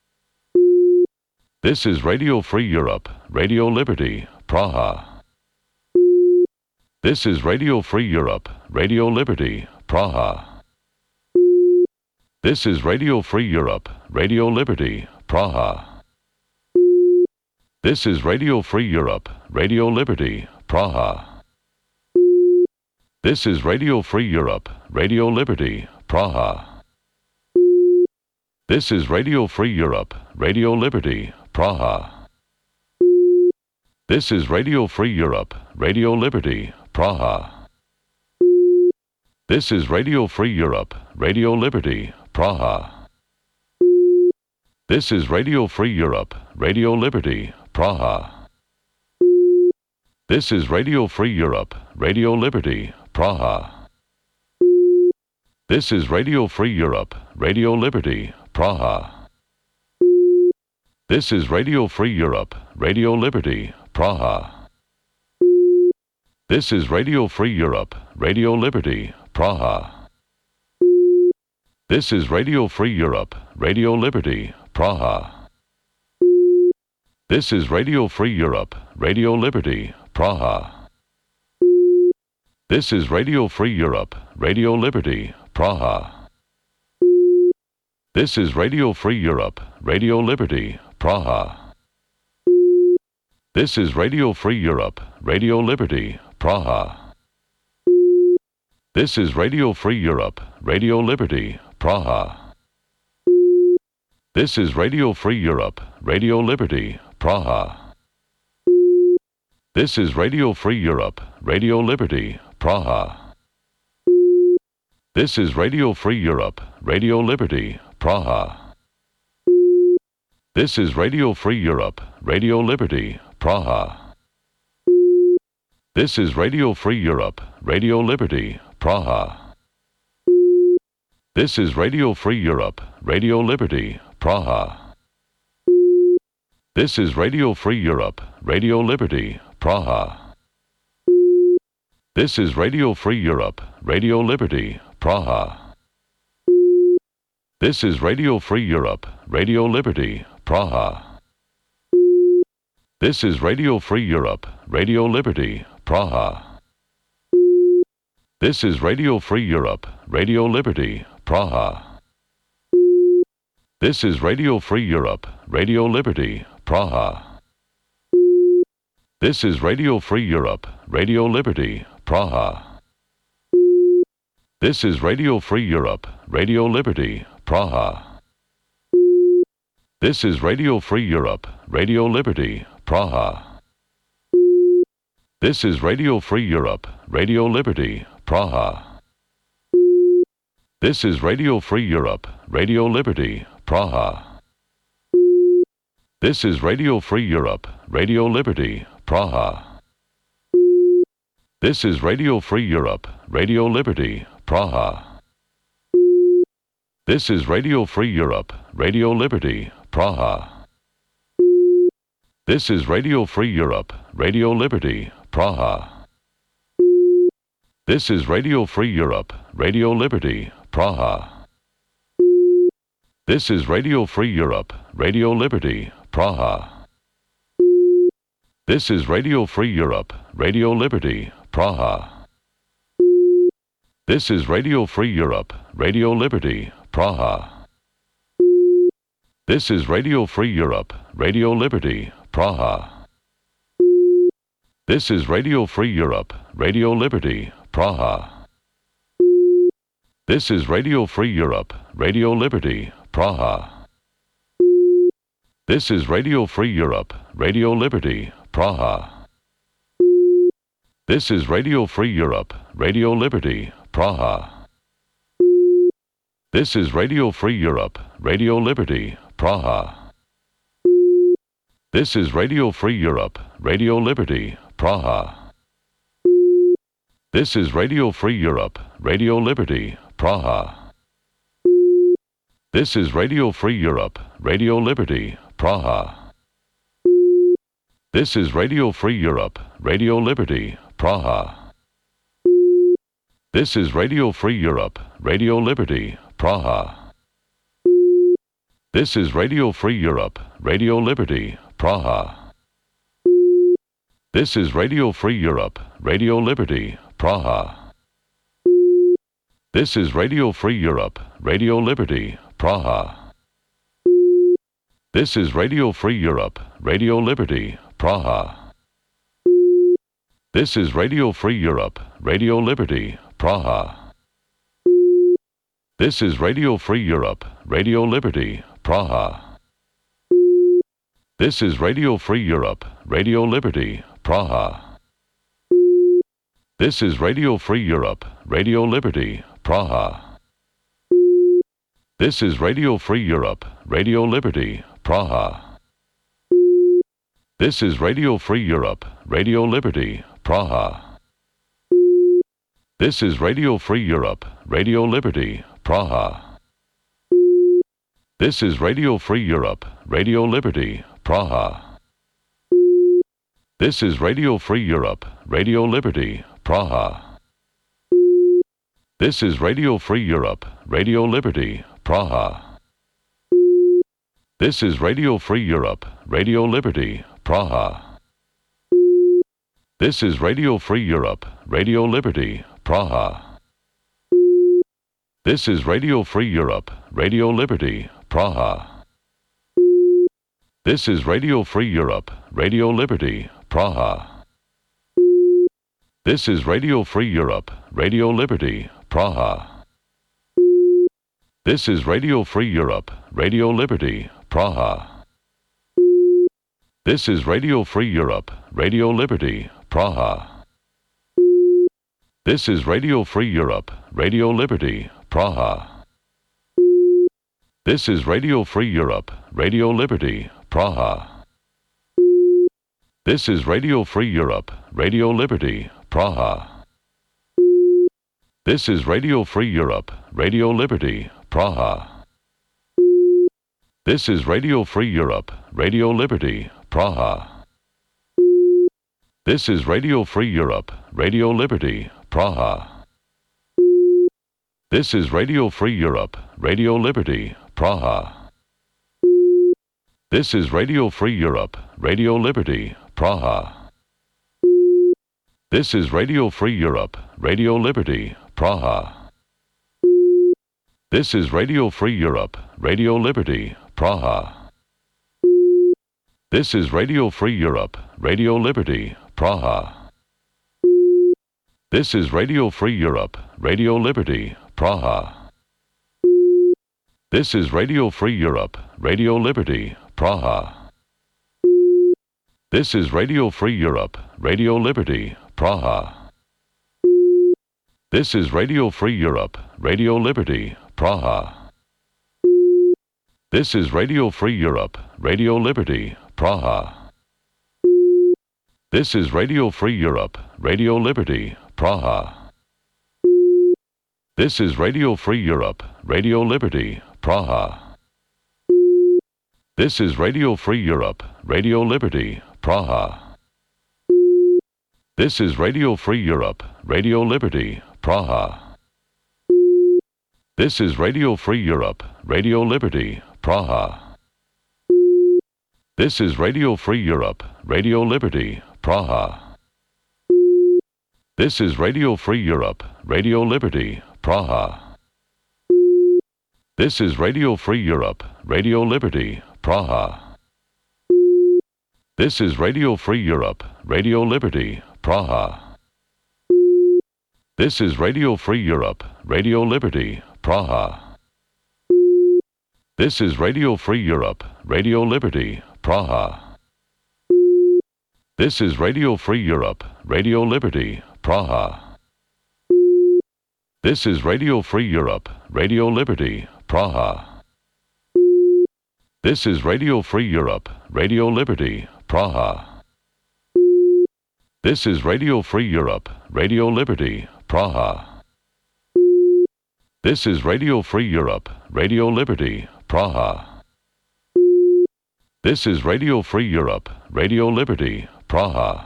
Speaker 5: This is Radio Free Europe, Radio Liberty, Praha. This is Radio Free Europe, Radio Liberty, Praha. This is Radio Free Europe, Radio Liberty, Praha. This is Radio Free Europe, Radio Liberty, Praha. This is Radio Free Europe, Radio Liberty, Praha. This is Radio Free Europe, Radio Liberty, Praha. This is Radio Free Europe, Radio Liberty, Praha. This is Radio Free Europe, Radio Liberty, Praha. This is Radio Free Europe, Radio Liberty, Praha. This is Radio Free Europe, Radio Liberty, Praha. This is Radio Free Europe, Radio Liberty, Praha. This is Radio Free Europe, Radio Liberty, Praha. This is Radio Free Europe, Radio Liberty, Praha. This is Radio Free Europe, Radio Liberty, Praha. This is Radio Free Europe, Radio Liberty, Praha. This is Radio Free Europe, Radio Liberty, Praha. This is Radio Free Europe, Radio Liberty, Praha. This is Radio Free Europe, Radio Liberty, Praha. This is Radio Free Europe, Radio Liberty, Praha. This is Radio Free Europe, Radio Liberty, Praha. This is Radio Free Europe, Radio Liberty, Praha. This is Radio Free Europe, Radio Liberty, Praha. This is Radio Free Europe, Radio Liberty, Praha. This is Radio Free Europe, Radio Liberty, Praha. This is Radio Free Europe, Radio Liberty, Praha. This is Radio Free Europe, Radio Liberty, Praha. This is Radio Free Europe, Radio Liberty, Praha. This is Radio Free Europe, Radio Liberty, Praha. This is Radio Free Europe, Radio Liberty, Praha. This is Radio Free Europe, Radio Liberty, Praha. This is Radio Free Europe, Radio Liberty, Praha. This is Radio Free Europe, Radio Liberty, Praha. This is Radio Free Europe, Radio Liberty, Praha. This is Radio Free Europe, Radio Liberty, Praha. This is Radio Free Europe, Radio Liberty, Praha. This is Radio Free Europe, Radio Liberty, Praha. This is Radio Free Europe, Radio Liberty, Praha. This is Radio Free Europe, Radio Liberty, Praha. This is Radio Free Europe, Radio Liberty, Praha. This is Radio Free Europe, Radio Liberty, Praha. This is Radio Free Europe, Radio Liberty, Praha. This is Radio Free Europe, Radio Liberty, Praha. This is Radio Free Europe, Radio Liberty, Praha. This is Radio Free Europe, Radio Liberty, Praha. This is Radio Free Europe, Radio Liberty, Praha. This is Radio Free Europe, Radio Liberty, Praha. This is Radio Free Europe, Radio Liberty, Praha. This is Radio Free Europe, Radio Liberty, Praha. This is Radio Free Europe, Radio Liberty, Praha. This is Radio Free Europe, Radio Liberty, Praha. This is Radio Free Europe, Radio Liberty, Praha. This is Radio Free Europe, Radio Liberty, Praha. This is Radio Free Europe, Radio Liberty, Praha. This is Radio Free Europe, Radio Liberty, Praha. This is Radio Free Europe, Radio Liberty, Praha. This is Radio Free Europe, Radio Liberty, Praha. This is Radio Free Europe, Radio Liberty, Praha. This is Radio Free Europe, Radio Liberty, Praha. This is Radio Free Europe, Radio Liberty, Praha. This is Radio Free Europe, Radio Liberty, Praha. This is Radio Free Europe, Radio Liberty, Praha. This is Radio Free Europe, Radio Liberty, Praha. This is Radio Free Europe, Radio Liberty, Praha. This is Radio Free Europe, Radio Liberty, Praha. This is Radio Free Europe, Radio Liberty, Praha. This is Radio Free Europe, Radio Liberty, Praha. This is Radio Free Europe, Radio Liberty, Praha. This is Radio Free Europe, Radio Liberty, Praha. This is Radio Free Europe, Radio Liberty, Praha. This is Radio Free Europe, Radio Liberty, Praha. This is Radio Free Europe, Radio Liberty, Praha. This is Radio Free Europe, Radio Liberty, Praha. This is Radio Free Europe, Radio Liberty, Praha. This is Radio Free Europe, Radio Liberty, Praha. This is Radio Free Europe, Radio Liberty, Praha. This is Radio Free Europe, Radio Liberty, Praha. This is Radio Free Europe, Radio Liberty, Praha. This is Radio Free Europe, Radio Liberty, Praha. This is Radio Free Europe, Radio Liberty, Praha. This is Radio Free Europe, Radio Liberty, Praha. This is Radio Free Europe, Radio Liberty, Praha. This is Radio Free Europe, Radio Liberty, Praha. This is Radio Free Europe, Radio Liberty, Praha. This is Radio Free Europe, Radio Liberty, Praha. This is Radio Free Europe, Radio Liberty, Praha. This is Radio Free Europe, Radio Liberty, Praha. This is Radio Free Europe, Radio Liberty, Praha. This is Radio Free Europe, Radio Liberty, Praha. This is Radio Free Europe, Radio Liberty, Praha. This is Radio Free Europe, Radio Liberty, Praha. This is Radio Free Europe, Radio Liberty, Praha. This is Radio Free Europe, Radio Liberty, Praha. This is Radio Free Europe, Radio Liberty, Praha. This is Radio Free Europe, Radio Liberty, Praha. This is Radio Free Europe, Radio Liberty, Praha. This is Radio Free Europe, Radio Liberty, Praha. This is Radio Free Europe, Radio Liberty, Praha. This is Radio Free Europe, Radio Liberty, Praha. This is Radio Free Europe, Radio Liberty, Praha. This is Radio Free Europe, Radio Liberty, Praha. This is Radio Free Europe, Radio Liberty, Praha. This is Radio Free Europe, Radio Liberty, Praha. This is Radio Free Europe, Radio Liberty, Praha. This is Radio Free Europe, Radio Liberty, Praha. This is Radio Free Europe, Radio Liberty, Praha. This is Radio Free Europe, Radio Liberty, Praha. This is Radio Free Europe, Radio Liberty, Praha. This is Radio Free Europe, Radio Liberty, Praha. This is Radio Free Europe, Radio Liberty, Praha.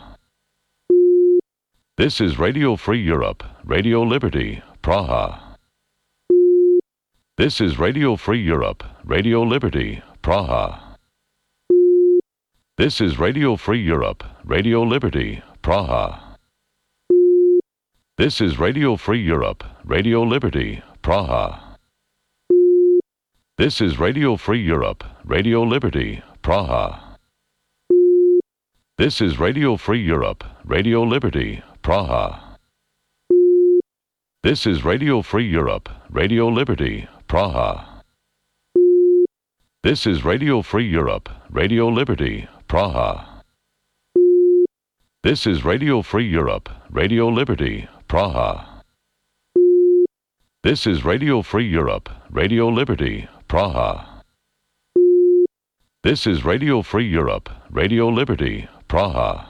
Speaker 5: This is Radio Free Europe, Radio Liberty, Praha. This is Radio Free Europe, Radio Liberty, Praha. This is Radio Free Europe, Radio Liberty, Praha. This is Radio Free Europe, Radio Liberty, Praha. This is Radio Free Europe, Radio Liberty, Praha. This is Radio Free Europe, Radio Liberty, Praha. This is Radio Free Europe, Radio Liberty, Praha. This is Radio Free Europe, Radio Liberty, Praha. This is Radio Free Europe, Radio Liberty, Praha. This is Radio Free Europe, Radio Liberty, Praha. This is Radio Free Europe, Radio Liberty, Praha.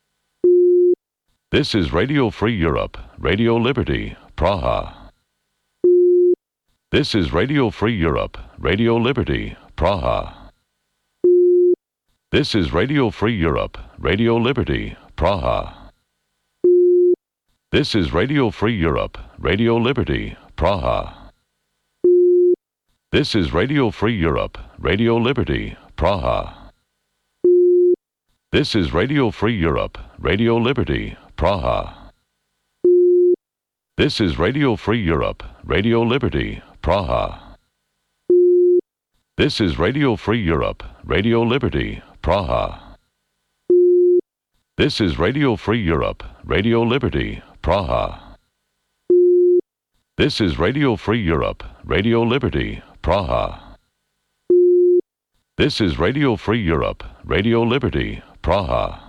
Speaker 5: This is Radio Free Europe, Radio Liberty, Praha. This is Radio Free Europe, Radio Liberty, Praha. This is Radio Free Europe, Radio Liberty, Praha. This is Radio Free Europe, Radio Liberty, Praha. This is Radio Free Europe, Radio Liberty, Praha. This is Radio Free Europe, Radio Liberty, Praha. This is Radio Free Europe, Radio Liberty, Praha. This is Radio Free Europe, Radio Liberty, Praha. This is Radio Free Europe, Radio Liberty, Praha. This is Radio Free Europe, Radio Liberty, Praha. This is Radio Free Europe, Radio Liberty, Praha.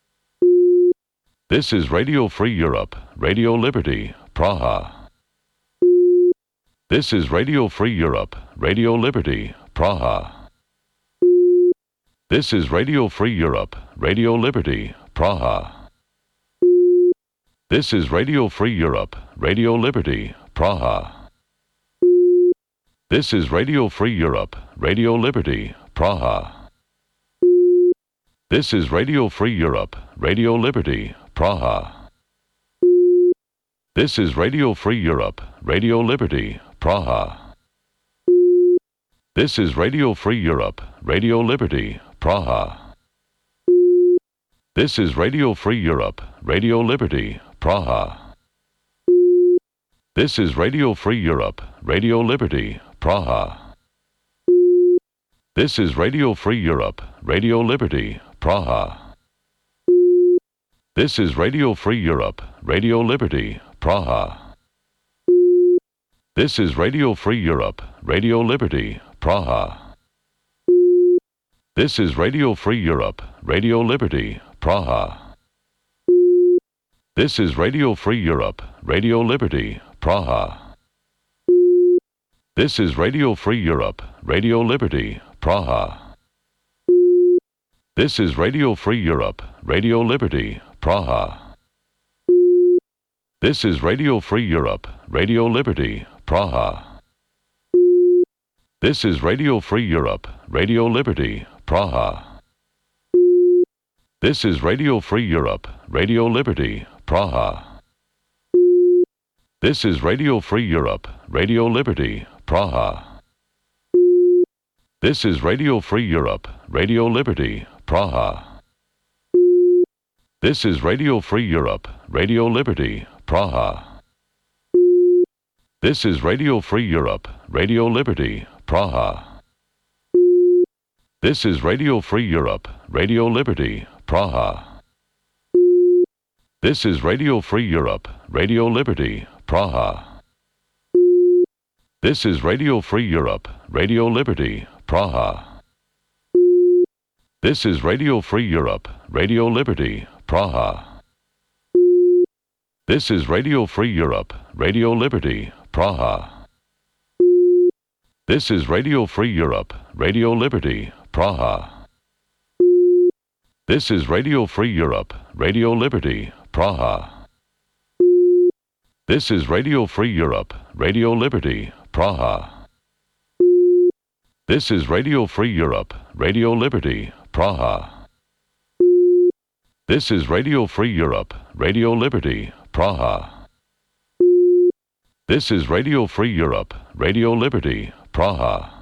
Speaker 5: This is Radio Free Europe, Radio Liberty, Praha. This is Radio Free Europe, Radio Liberty, Praha. This is Radio Free Europe, Radio Liberty, Praha. This is Radio Free Europe, Radio Liberty, Praha. This is Radio Free Europe, Radio Liberty, Praha. This is Radio Free Europe, Radio Liberty, Praha. This is Radio Free Europe, Radio Liberty, Praha. This is Radio Free Europe, Radio Liberty, Praha. This is Radio Free Europe, Radio Liberty, Praha. This is Radio Free Europe, Radio Liberty, Praha. This is Radio Free Europe, Radio Liberty, Praha. This is Radio Free Europe, Radio Liberty, Praha. This is Radio Free Europe, Radio Liberty, Praha. This is Radio Free Europe, Radio Liberty, Praha. This is Radio Free Europe, Radio Liberty, Praha. This is Radio Free Europe, Radio Liberty, Praha. This is Radio Free Europe, Radio Liberty, Praha. This is Radio Free Europe, Radio Liberty, Praha. This is Radio Free Europe, Radio Liberty, Praha. This is Radio Free Europe, Radio Liberty, Praha. This is Radio Free Europe, Radio Liberty, Praha. This is Radio Free Europe, Radio Liberty, Praha. This is Radio Free Europe, Radio Liberty, Praha. This is Radio Free Europe, Radio Liberty, Praha. This is Radio Free Europe, Radio Liberty, Praha. This is Radio Free Europe, Radio Liberty, Praha. This is Radio Free Europe, Radio Liberty, Praha. This is Radio Free Europe, Radio Liberty, Praha. This is Radio Free Europe, Radio Liberty, Praha. This is Radio Free Europe, Radio Liberty, Praha. This is Radio Free Europe, Radio Liberty, Praha. This is Radio Free Europe, Radio Liberty, Praha. This is Radio Free Europe, Radio Liberty, Praha. This is Radio Free Europe, Radio Liberty, Praha. This is Radio Free Europe, Radio Liberty, Praha.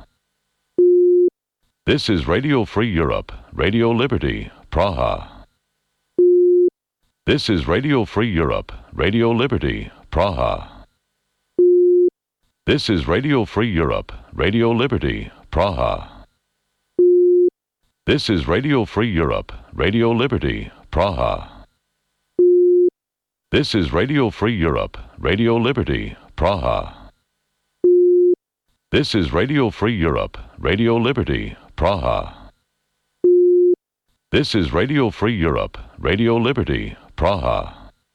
Speaker 5: This is Radio Free Europe, Radio Liberty, Praha. This is Radio Free Europe, Radio Liberty, Praha. This is Radio Free Europe, Radio Liberty, Praha. This is Radio Free Europe, Radio Liberty, Praha. This is Radio Free Europe, Radio Liberty, Praha. This is Radio Free Europe, Radio Liberty, Praha. This is Radio Free Europe, Radio Liberty, Praha.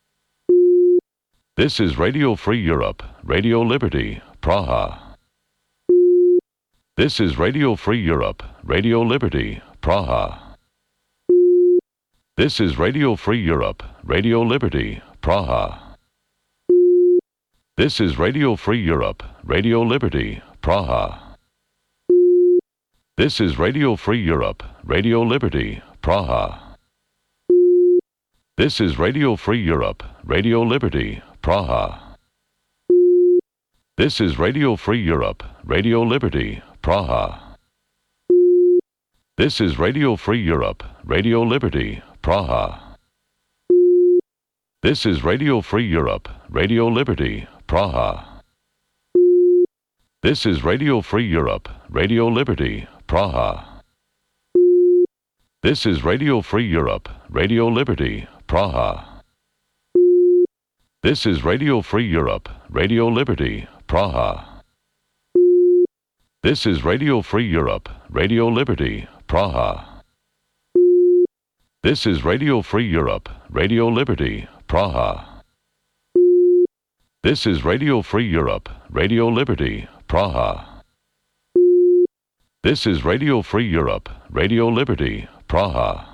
Speaker 5: This is Radio Free Europe, Radio Liberty, Praha. This is Radio Free Europe, Radio Liberty, Praha. This is Radio Free Europe, Radio Liberty, Praha. This is Radio Free Europe, Radio Liberty, Praha. This is Radio Free Europe, Radio Liberty, Praha. This is Radio Free Europe, Radio Liberty, Praha. This is Radio Free Europe, Radio Liberty, Praha. This is Radio Free Europe, Radio Liberty, Praha. This is Radio Free Europe, Radio Liberty, Praha. This is Radio Free Europe, Radio Liberty, Praha. This is Radio Free Europe, Radio Liberty, Praha. This is Radio Free Europe, Radio Liberty, Praha. This is Radio Free Europe, Radio Liberty, Praha. This is Radio Free Europe, Radio Liberty, Praha. This is Radio Free Europe, Radio Liberty, Praha. This is Radio Free Europe, Radio Liberty, Praha.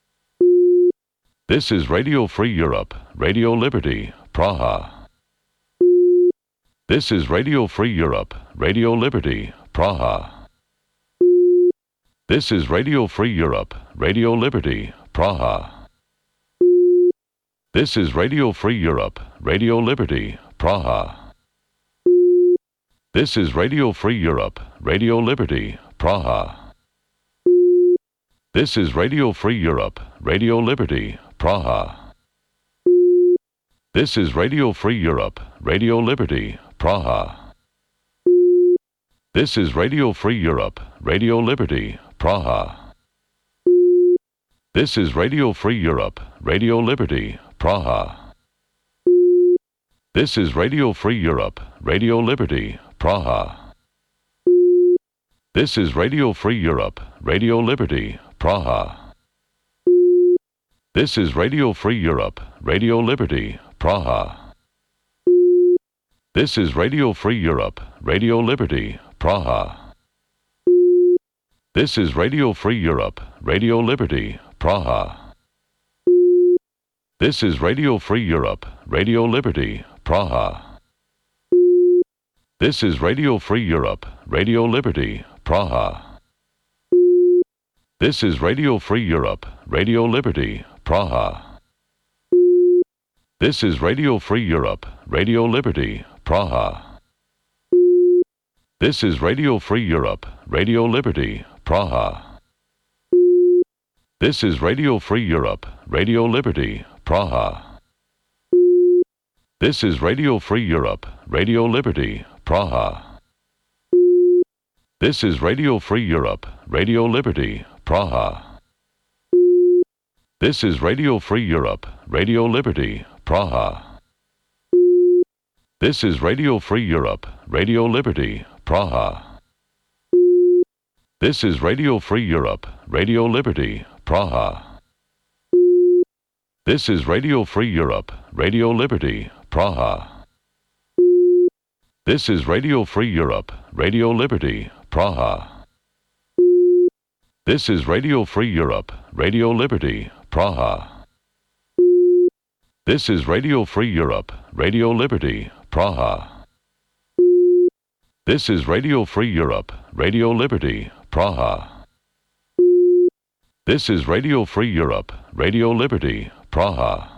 Speaker 5: This is Radio Free Europe, Radio Liberty, Praha. This is Radio Free Europe, Radio Liberty, Praha. This is Radio Free Europe, Radio Liberty, Praha. This is Radio Free Europe, Radio Liberty, Praha. This is Radio Free Europe, Radio Liberty, Praha. This is Radio Free Europe, Radio Liberty, Praha. This is Radio Free Europe, Radio Liberty, Praha. This is Radio Free Europe, Radio Liberty, Praha. This is Radio Free Europe, Radio Liberty, Praha. This is Radio Free Europe, Radio Liberty, Praha. This is Radio Free Europe, Radio Liberty, Praha. This is Radio Free Europe, Radio Liberty, Praha. This is Radio Free Europe, Radio Liberty, Praha. This is Radio Free Europe, Radio Liberty, Praha. This is Radio Free Europe, Radio Liberty, Praha. This is Radio Free Europe, Radio Liberty, Praha. This is Radio Free Europe, Radio Liberty, Praha. This is Radio Free Europe, Radio Liberty, Praha. This is Radio Free Europe, Radio Liberty, Praha. This is Radio Free Europe, Radio Liberty, Praha. This is Radio Free Europe, Radio Liberty, Praha. This is Radio Free Europe, Radio Liberty, Praha. This is Radio Free Europe, Radio Liberty, Praha. This is Radio Free Europe, Radio Liberty, Praha. This is Radio Free Europe, Radio Liberty, Praha. This is Radio Free Europe, Radio Liberty, Praha. This is Radio Free Europe, Radio Liberty, Praha. This is Radio Free Europe, Radio Liberty, Praha. This is Radio Free Europe, Radio Liberty, Praha. This is Radio Free Europe, Radio Liberty, Praha. This is Radio Free Europe, Radio Liberty, Praha.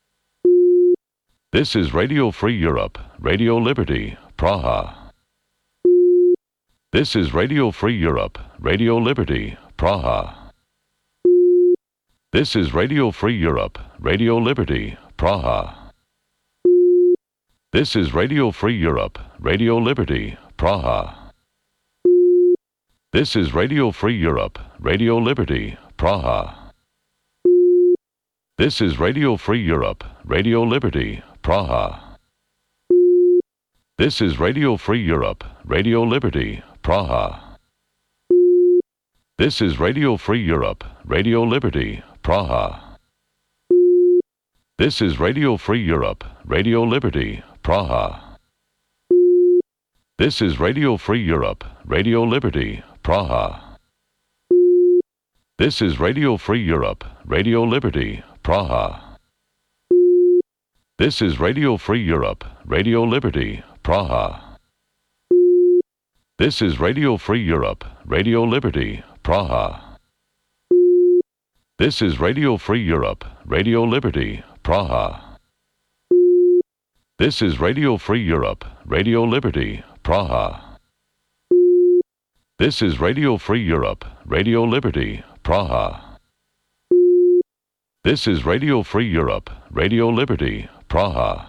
Speaker 5: This is Radio Free Europe, Radio Liberty, Praha. This is Radio Free Europe, Radio Liberty, Praha. This is Radio Free Europe, Radio Liberty, Praha. This is Radio Free Europe, Radio Liberty, Praha. This is Radio Free Europe, Radio Liberty, Praha. This is Radio Free Europe, Radio Liberty, Praha. This is Radio Free Europe, Radio Liberty, Praha. This is Radio Free Europe, Radio Liberty, Praha. This is Radio Free Europe, Radio Liberty, Praha. This is Radio Free Europe, Radio Liberty, Praha. This is Radio Free Europe, Radio Liberty, Praha. This is Radio Free Europe, Radio Liberty, Praha. This is Radio Free Europe, Radio Liberty, Praha. This is Radio Free Europe, Radio Liberty, Praha. This is Radio Free Europe, Radio Liberty, Praha. This is Radio Free Europe, Radio Liberty, Praha. This is Radio Free Europe, Radio Liberty, Praha.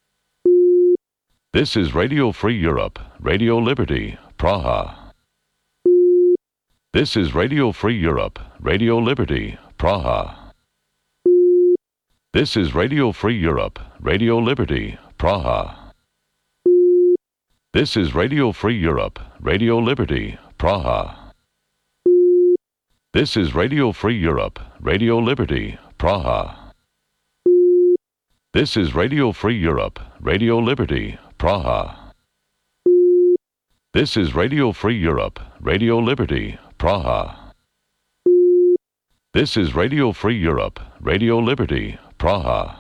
Speaker 5: This is Radio Free Europe, Radio Liberty, Praha. This is Radio Free Europe, Radio Liberty, Praha. This is Radio Free Europe, Radio Liberty, Praha. This is Radio Free Europe, Radio Liberty, Praha. This is Radio Free Europe, Radio Liberty, Praha. This is Radio Free Europe, Radio Liberty, Praha. This is Radio Free Europe, Radio Liberty, Praha. This is Radio Free Europe, Radio Liberty, Praha.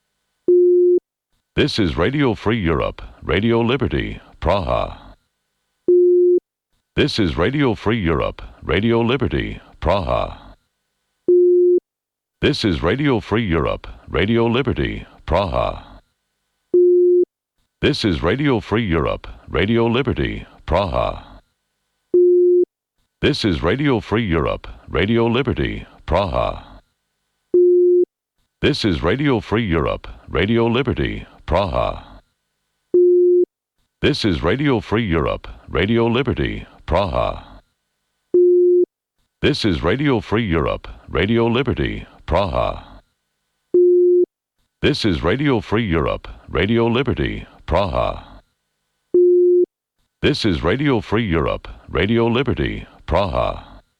Speaker 5: This is Radio Free Europe, Radio Liberty, Praha. This is Radio Free Europe, Radio Liberty, Praha. This is Radio Free Europe, Radio Liberty, Praha. This is Radio Free Europe, Radio Liberty, Praha. This is Radio Free Europe, Radio Liberty, Praha. This is Radio Free Europe, Radio Liberty, Praha. This is Radio Free Europe, Radio Liberty, Praha. This is Radio Free Europe, Radio Liberty, Praha. This is Radio Free Europe, Radio Liberty, Praha. This is Radio Free Europe, Radio Liberty, Praha.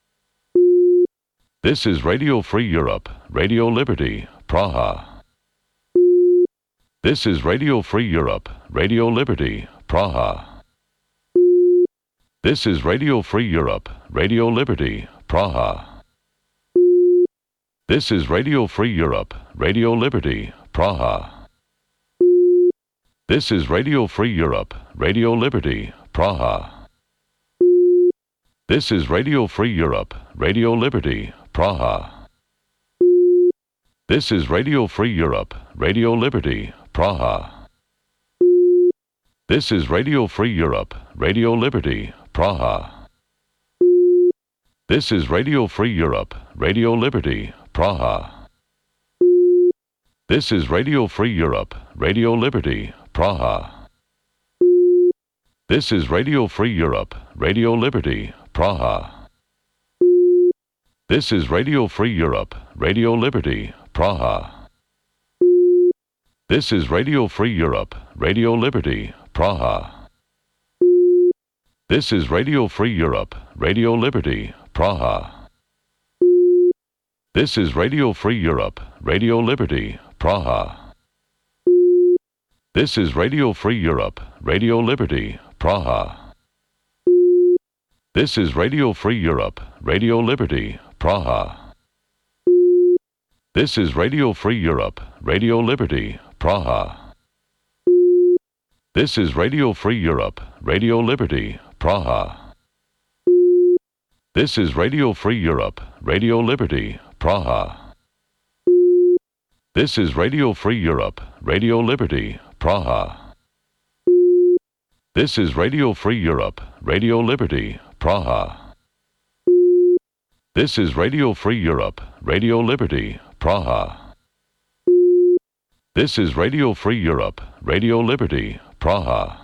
Speaker 5: This is Radio Free Europe, Radio Liberty, Praha. This is Radio Free Europe, Radio Liberty, Praha. This is Radio Free Europe, Radio Liberty, Praha. This is Radio Free Europe, Radio Liberty, Praha. This is Radio Free Europe, Radio Liberty, Praha. This is Radio Free Europe, Radio Liberty, Praha. This is Radio Free Europe, Radio Liberty, Praha. This is Radio Free Europe, Radio Liberty, Praha. This is Radio Free Europe, Radio Liberty, Praha. This is Radio Free Europe, Radio Liberty, Praha. This is Radio Free Europe, Radio Liberty, Praha. This is Radio Free Europe, Radio Liberty, Praha. This is Radio Free Europe, Radio Liberty, Praha. This is Radio Free Europe, Radio Liberty, Praha. This is Radio Free Europe, Radio Liberty, Praha. This is Radio Free Europe, Radio Liberty, Praha. This is Radio Free Europe, Radio Liberty, Praha. This is Radio Free Europe, Radio Liberty, Praha. This is Radio Free Europe, Radio Liberty, Praha. This is Radio Free Europe, Radio Liberty, Praha. This is Radio Free Europe, Radio Liberty, Praha. This is Radio Free Europe, Radio Liberty, Praha. This is Radio Free Europe, Radio Liberty, Praha. This is Radio Free Europe, Radio Liberty, Praha.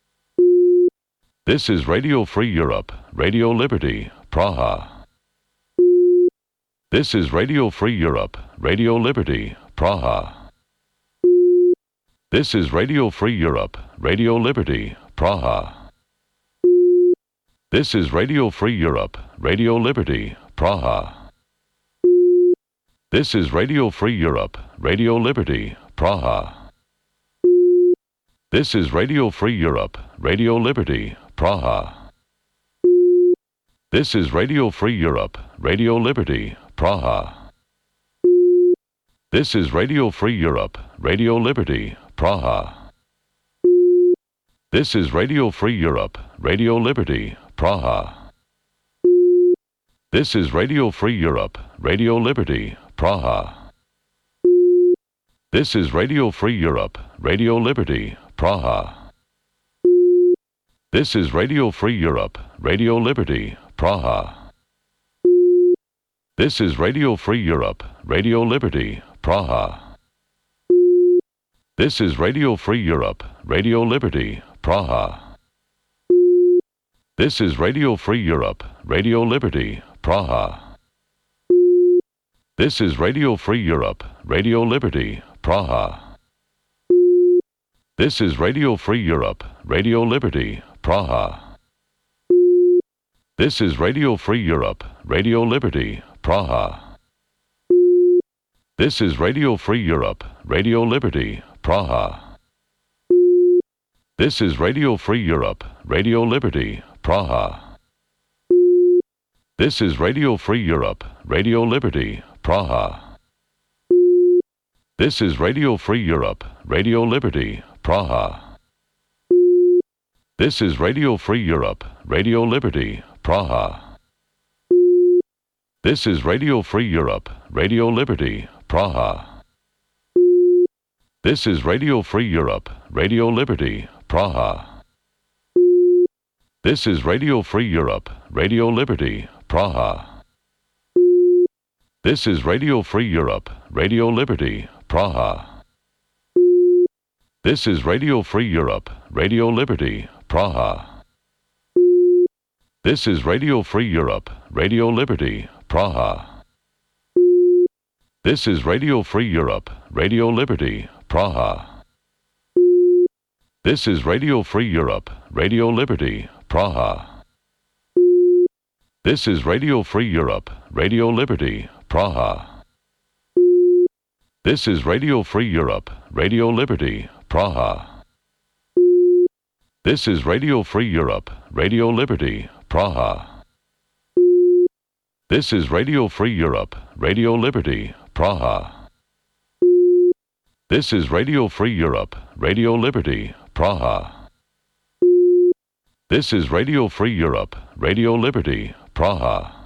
Speaker 5: This is Radio Free Europe, Radio Liberty, Praha. This is Radio Free Europe, Radio Liberty, Praha. This is Radio Free Europe, Radio Liberty, Praha. This is Radio Free Europe, Radio Liberty, Praha. This is Radio Free Europe, Radio Liberty, Praha. This is Radio Free Europe, Radio Liberty, Praha. This is Radio Free Europe, Radio Liberty, Praha. This is Radio Free Europe, Radio Liberty, Praha. This is Radio Free Europe, Radio Liberty, Praha. This is Radio Free Europe, Radio Liberty, Praha. This is Radio Free Europe, Radio Liberty, Praha. This is Radio Free Europe, Radio Liberty, Praha. This is Radio Free Europe, Radio Liberty, Praha. This is Radio Free Europe, Radio Liberty, Praha. This is Radio Free Europe, Radio Liberty, Praha. This is Radio Free Europe, Radio Liberty, Praha. This is Radio Free Europe, Radio Liberty, Praha. This is Radio Free Europe, Radio Liberty, Praha. This is Radio Free Europe, Radio Liberty, Praha. This is Radio Free Europe, Radio Liberty, Praha. This is Radio Free Europe, Radio Liberty, Praha. This is Radio Free Europe, Radio Liberty, Praha. This is Radio Free Europe, Radio Liberty, Praha. This is Radio Free Europe, Radio Liberty, Praha. This is Radio Free Europe, Radio Liberty, Praha. This is Radio Free Europe, Radio Liberty, Praha. This is Radio Free Europe, Radio Liberty, Praha. This is Radio Free Europe, Radio Liberty, Praha. This is Radio Free Europe, Radio Liberty, Praha. This is Radio Free Europe, Radio Liberty, Praha. This is Radio Free Europe, Radio Liberty, Praha. This is Radio Free Europe, Radio Liberty, Praha. This is Radio Free Europe, Radio Liberty, Praha. This is Radio Free Europe, Radio Liberty, Praha. This is Radio Free Europe, Radio Liberty, Praha. This is Radio Free Europe, Radio Liberty, Praha. This is Radio Free Europe, Radio Liberty, Praha.